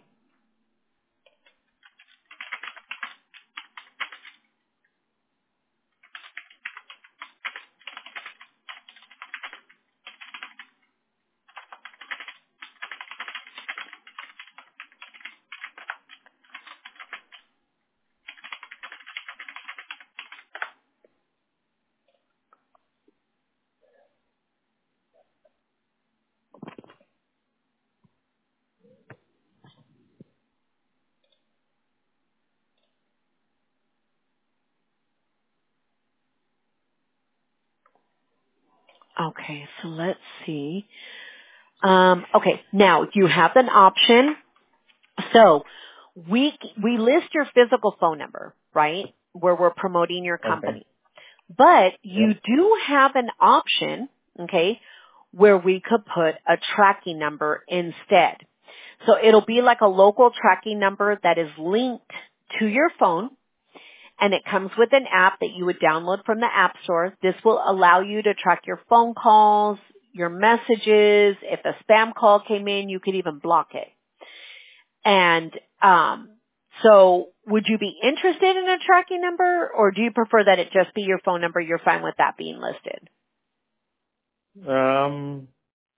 S1: Okay, so let's see. Um, okay, now you have an option. So we we list your physical phone number, right, where we're promoting your
S2: Okay.
S1: company. But you
S2: Yep.
S1: do have an option, okay, where we could put a tracking number instead. So it'll be like a local tracking number that is linked to your phone, and it comes with an app that you would download from the App Store. This will allow you to track your phone calls, your messages. If a spam call came in, you could even block it. And um, so would you be interested in a tracking number, or do you prefer that it just be your phone number? You're fine with that being listed.
S2: Um,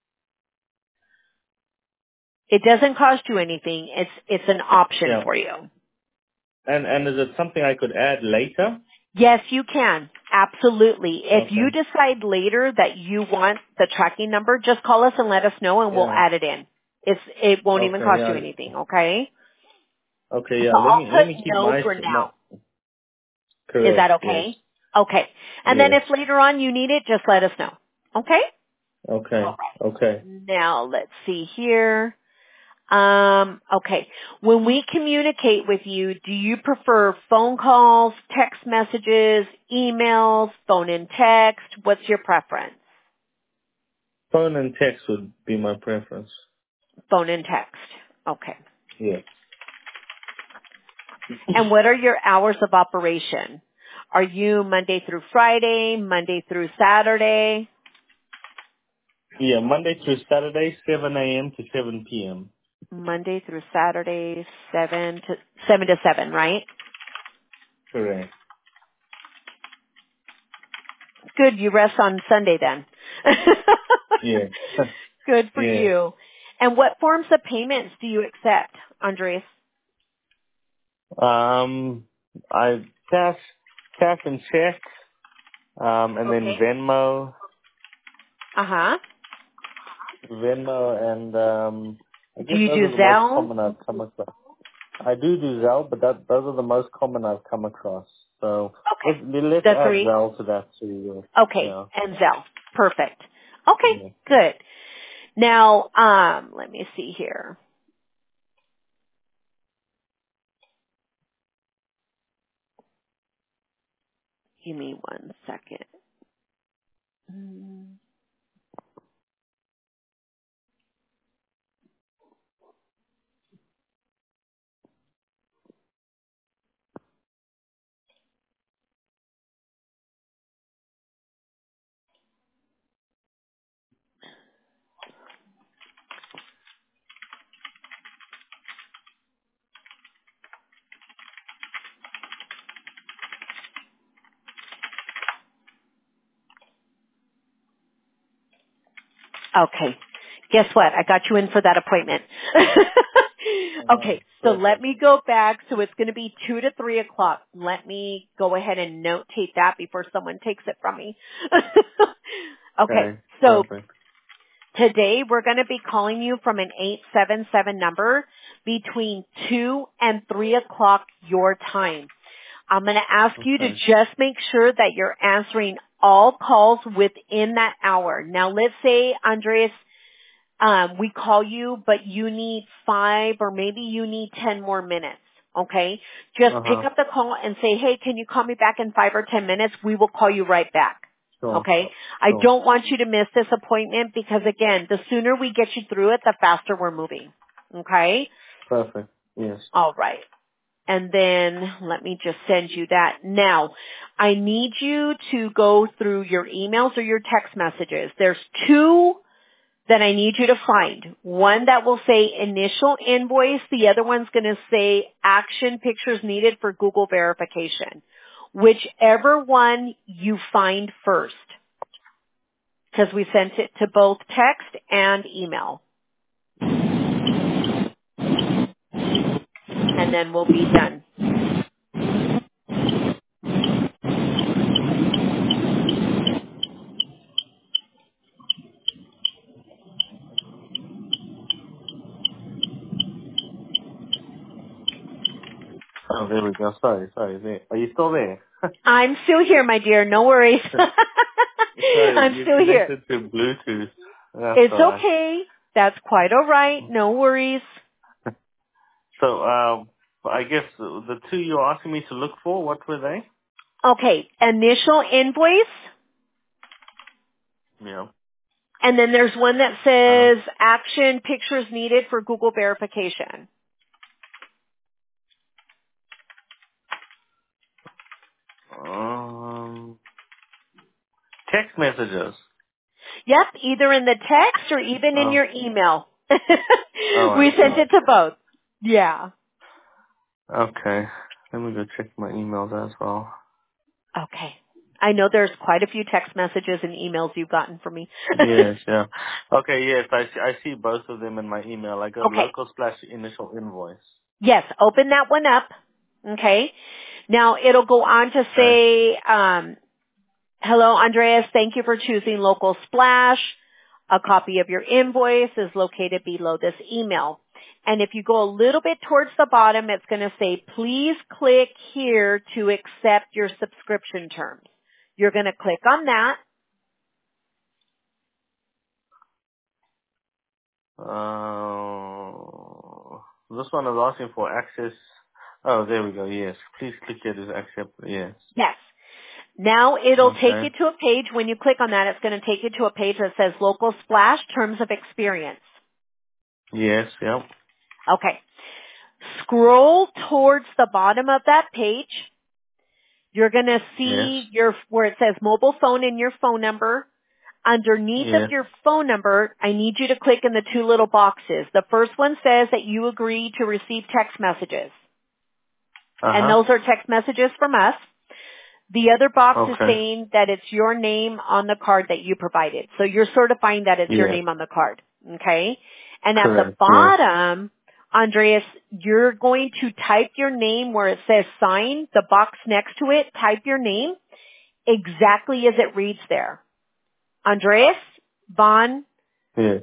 S1: It doesn't cost you anything. It's it's an option
S2: yeah.
S1: for you.
S2: And, and is it something I could add later?
S1: Yes, you can. Absolutely. If
S2: Okay.
S1: you decide later that you want the tracking number, just call us and let us know and we'll
S2: Yeah.
S1: add it in. It's, it won't even
S2: Okay,
S1: cost you
S2: yeah.
S1: anything, okay?
S2: Okay,
S1: So
S2: yeah. Let
S1: I'll
S2: me, let me
S1: put
S2: keep
S1: no
S2: my,
S1: for
S2: my,
S1: now. Is that
S2: correct, yes.
S1: okay? Okay. And then
S2: Yes.
S1: if later on you need it, just let us know. Okay? All
S2: Okay.
S1: right.
S2: Okay.
S1: Now let's see here. Um, okay. When we communicate with you, do you prefer phone calls, text messages, emails, phone and text? What's your preference?
S2: Phone and text would be my preference.
S1: Phone and text. Okay.
S2: Yes.
S1: And what are your hours of operation? Are you Monday through Friday, Monday through Saturday?
S2: Yeah, Monday through Saturday, seven a.m. to seven p.m.
S1: Monday through Saturday, seven to seven to seven, right?
S2: Correct.
S1: Good. You rest on Sunday then.
S2: Yeah.
S1: Good for
S2: Yes.
S1: you. And what forms of payments do you accept, Andres?
S2: Um, I cash, cash and check, um, and then
S1: Okay.
S2: Venmo,
S1: Uh huh.
S2: Venmo, and um, I
S1: Do
S2: guess
S1: you
S2: those
S1: do
S2: are the most
S1: Zelle?
S2: common I've come across. I do do Zelle, but that those are the most common I've come across. So let's
S1: Okay.
S2: let's
S1: The
S2: add
S1: three?
S2: Zelle to that too.
S1: Okay.
S2: Yeah.
S1: And Zelle. Perfect. Okay.
S2: Yeah.
S1: Good. Now, um, let me see here. Give me one second. Mm. Okay. Guess what? I got you in for that appointment.
S2: Uh,
S1: Okay, so let
S2: perfect.
S1: me go back. So it's going to be two to three o'clock. Let me go ahead and notate that before someone takes it from me. Okay,
S2: Okay,
S1: so
S2: perfect.
S1: today we're going to be calling you from an eight seven seven number between two and three o'clock your time. I'm going to ask you to
S2: Okay.
S1: just make sure that you're answering all calls within that hour. Now let's say, Andres, um, we call you, but you need five or maybe you need ten more minutes. Okay? Just pick
S2: Uh-huh.
S1: up the call and say, hey, can you call me back in five or ten minutes? We will call you right back.
S2: Sure.
S1: Okay? I
S2: Sure.
S1: don't want you to miss this appointment because again, the sooner we get you through it, the faster we're moving. Okay?
S2: Perfect. Yes.
S1: All right. And then let me just send you that. Now, I need you to go through your emails or your text messages. There's two that I need you to find. One that will say initial invoice. The other one's going to say action pictures needed for Google verification. Whichever one you find first. Because we sent it to both text and email. And then we'll be done.
S2: Oh, there we go. Sorry, sorry. There. Are you still there?
S1: I'm still here, my dear. No worries.
S2: Sorry,
S1: I'm
S2: you're
S1: still here.
S2: connected to Bluetooth. That's
S1: It's
S2: alright.
S1: okay. That's quite all right. No worries.
S2: So, um, I guess the two you're asking me to look for, what were they?
S1: Okay. Initial invoice.
S2: Yeah.
S1: And then there's one that
S2: Uh,
S1: says action pictures needed for Google verification.
S2: um, text messages.
S1: Yep. Either in the text or even in
S2: Oh,
S1: your email.
S2: oh, I
S1: We
S2: see.
S1: sent it to both. Yeah.
S2: Okay. Let me go check my emails as well.
S1: Okay. I know there's quite a few text messages and emails you've gotten from me.
S2: Yes, yeah. Okay, yes, I see, I see both of them in my email. I got
S1: Okay.
S2: local splash initial invoice.
S1: Yes, open that one up. Okay. Now it'll go on to
S2: Okay.
S1: say, um, hello, Andreas. Thank you for choosing Local Splash. A copy of your invoice is located below this email. And if you go a little bit towards the bottom, it's going to say, please click here to accept your subscription terms. You're going to click on that.
S2: Uh, this one is asking for access. Oh, there we go. Yes. Please click here to accept. Yes.
S1: Yes. Now it'll take
S2: Okay.
S1: you to a page. When you click on that, it's going to take you to a page that says Local Splash Terms of Experience.
S2: Yes. Yep.
S1: Okay. Scroll towards the bottom of that page. You're going to
S2: Yes.
S1: see your where it says mobile phone and your phone number. Underneath of
S2: Yes.
S1: your phone number, I need you to click in the two little boxes. The first one says that you agree to receive text messages.
S2: Uh
S1: And
S2: huh.
S1: those are text messages from us. The other box is
S2: Okay.
S1: saying that it's your name on the card that you provided. So you're certifying that it's your
S2: Yes.
S1: name on the card. Okay? And at the
S2: Correct. Yes.
S1: bottom, Andreas, you're going to type your name where it says sign, the box next to it, type your name exactly as it reads there. Andreas Von,
S2: Yes.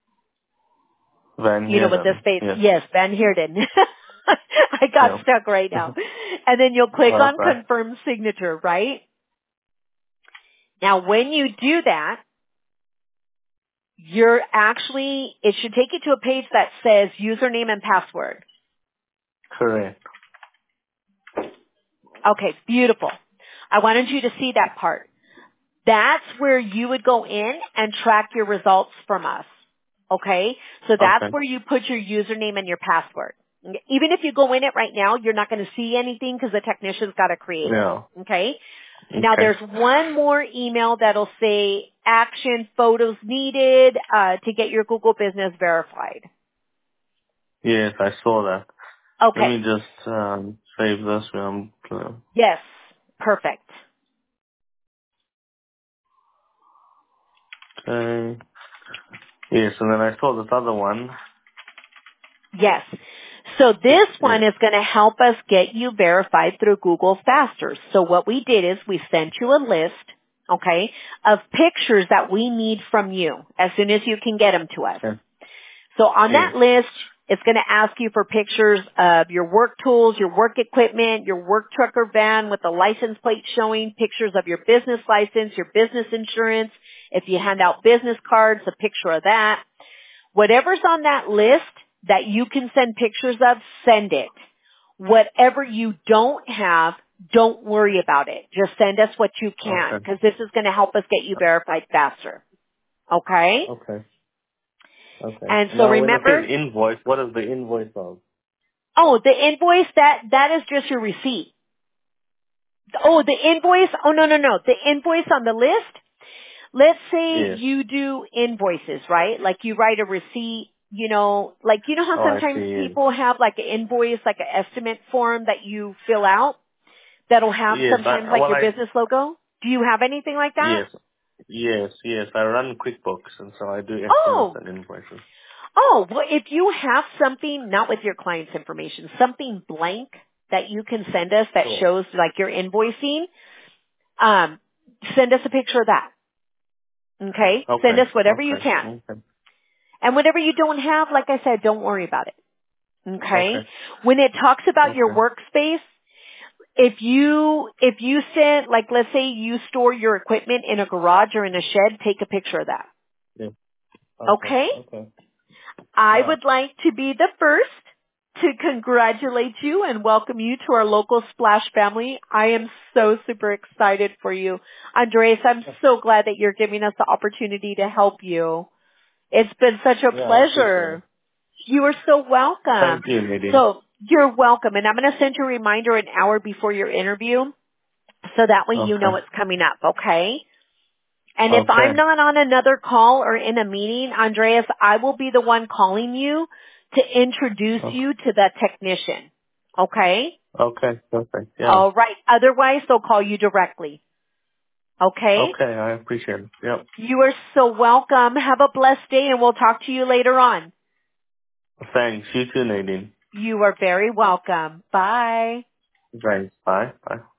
S2: Van
S1: you know what this
S2: Heerden.
S1: space,
S2: Yes.
S1: yes, Van Heerden. I got
S2: Yeah.
S1: stuck right now. And then you'll click on
S2: Okay.
S1: confirm signature, right? Now when you do that, you're actually, it should take you to a page that says username and password.
S2: Correct.
S1: Okay, beautiful. I wanted you to see that part. That's where you would go in and track your results from us. Okay? So that's
S2: Okay.
S1: where you put your username and your password. Even if you go in it right now, you're not going to see anything because the technician's got to create it.
S2: Yeah.
S1: Okay? Now
S2: Okay.
S1: there's one more email that'll say action photos needed uh, to get your Google business verified.
S2: Yes, I saw that. Let
S1: Okay.
S2: me just um, save this. Um,
S1: Yes. Perfect.
S2: okay. Yes, and then I saw this other one.
S1: Yes. So this
S2: Yeah.
S1: one is going to help us get you verified through Google faster. So what we did is we sent you a list, okay, of pictures that we need from you as soon as you can get them to us.
S2: Okay.
S1: So on
S2: Yes.
S1: that list, it's going to ask you for pictures of your work tools, your work equipment, your work truck or van with the license plate showing, pictures of your business license, your business insurance. If you hand out business cards, a picture of that. Whatever's on that list that you can send pictures of, send it. Whatever you don't have, don't worry about it. Just send us what you can,
S2: Okay.
S1: because this is going to help us get you verified faster. Okay?
S2: Okay. Okay.
S1: And so
S2: Now, when it
S1: remember,
S2: says invoice, what is the invoice of?
S1: oh, the invoice, that, that is just your receipt. Oh, the invoice, oh no, no, no. The invoice on the list, let's say
S2: Yes.
S1: you do invoices, right? Like you write a receipt, you know, like you know how
S2: Oh, I see.
S1: sometimes
S2: Yes.
S1: people have like an invoice, like an estimate form that you fill out that'll have
S2: Yes.
S1: sometimes
S2: I,
S1: like
S2: well,
S1: your
S2: I,
S1: business logo? Do you have anything like that?
S2: yes. Yes. Yes. I run QuickBooks, and so I do estimates
S1: Oh,
S2: and invoices.
S1: oh, well if you have something, not with your client's information, something blank that you can send us that
S2: Sure.
S1: shows like your invoicing, um, send us a picture of that. Okay? Send
S2: Okay.
S1: us whatever you
S2: Okay.
S1: can.
S2: Okay.
S1: And whatever you don't have, like I said, don't worry about it. Okay?
S2: Okay.
S1: When it talks about your
S2: Okay.
S1: workspace, if you, if you send, like let's say you store your equipment in a garage or in a shed, take a picture of that.
S2: Yeah. Okay.
S1: Okay?
S2: Okay.
S1: I
S2: Yeah.
S1: would like to be the first to congratulate you and welcome you to our local Splash family. I am so super excited for you. Andres, I'm so glad that you're giving us the opportunity to help you. It's been such a
S2: Yeah. I appreciate it.
S1: pleasure. You are so welcome.
S2: Thank you, Nadine.
S1: So you're welcome. And I'm going to send you a reminder an hour before your interview so that way you know
S2: Okay.
S1: it's coming up, okay? And if I'm
S2: Okay.
S1: not on another call or in a meeting, Andreas, I will be the one calling you to introduce
S2: Okay.
S1: you to the technician. Okay?
S2: Okay. Perfect. Yeah.
S1: All right. Otherwise, they'll call you directly. Okay?
S2: Okay. I appreciate it. Yep.
S1: You are so welcome. Have a blessed day and we'll talk to you later on.
S2: Thanks. You too, Nadine.
S1: You are very welcome. Bye.
S2: Thanks. Bye. Bye.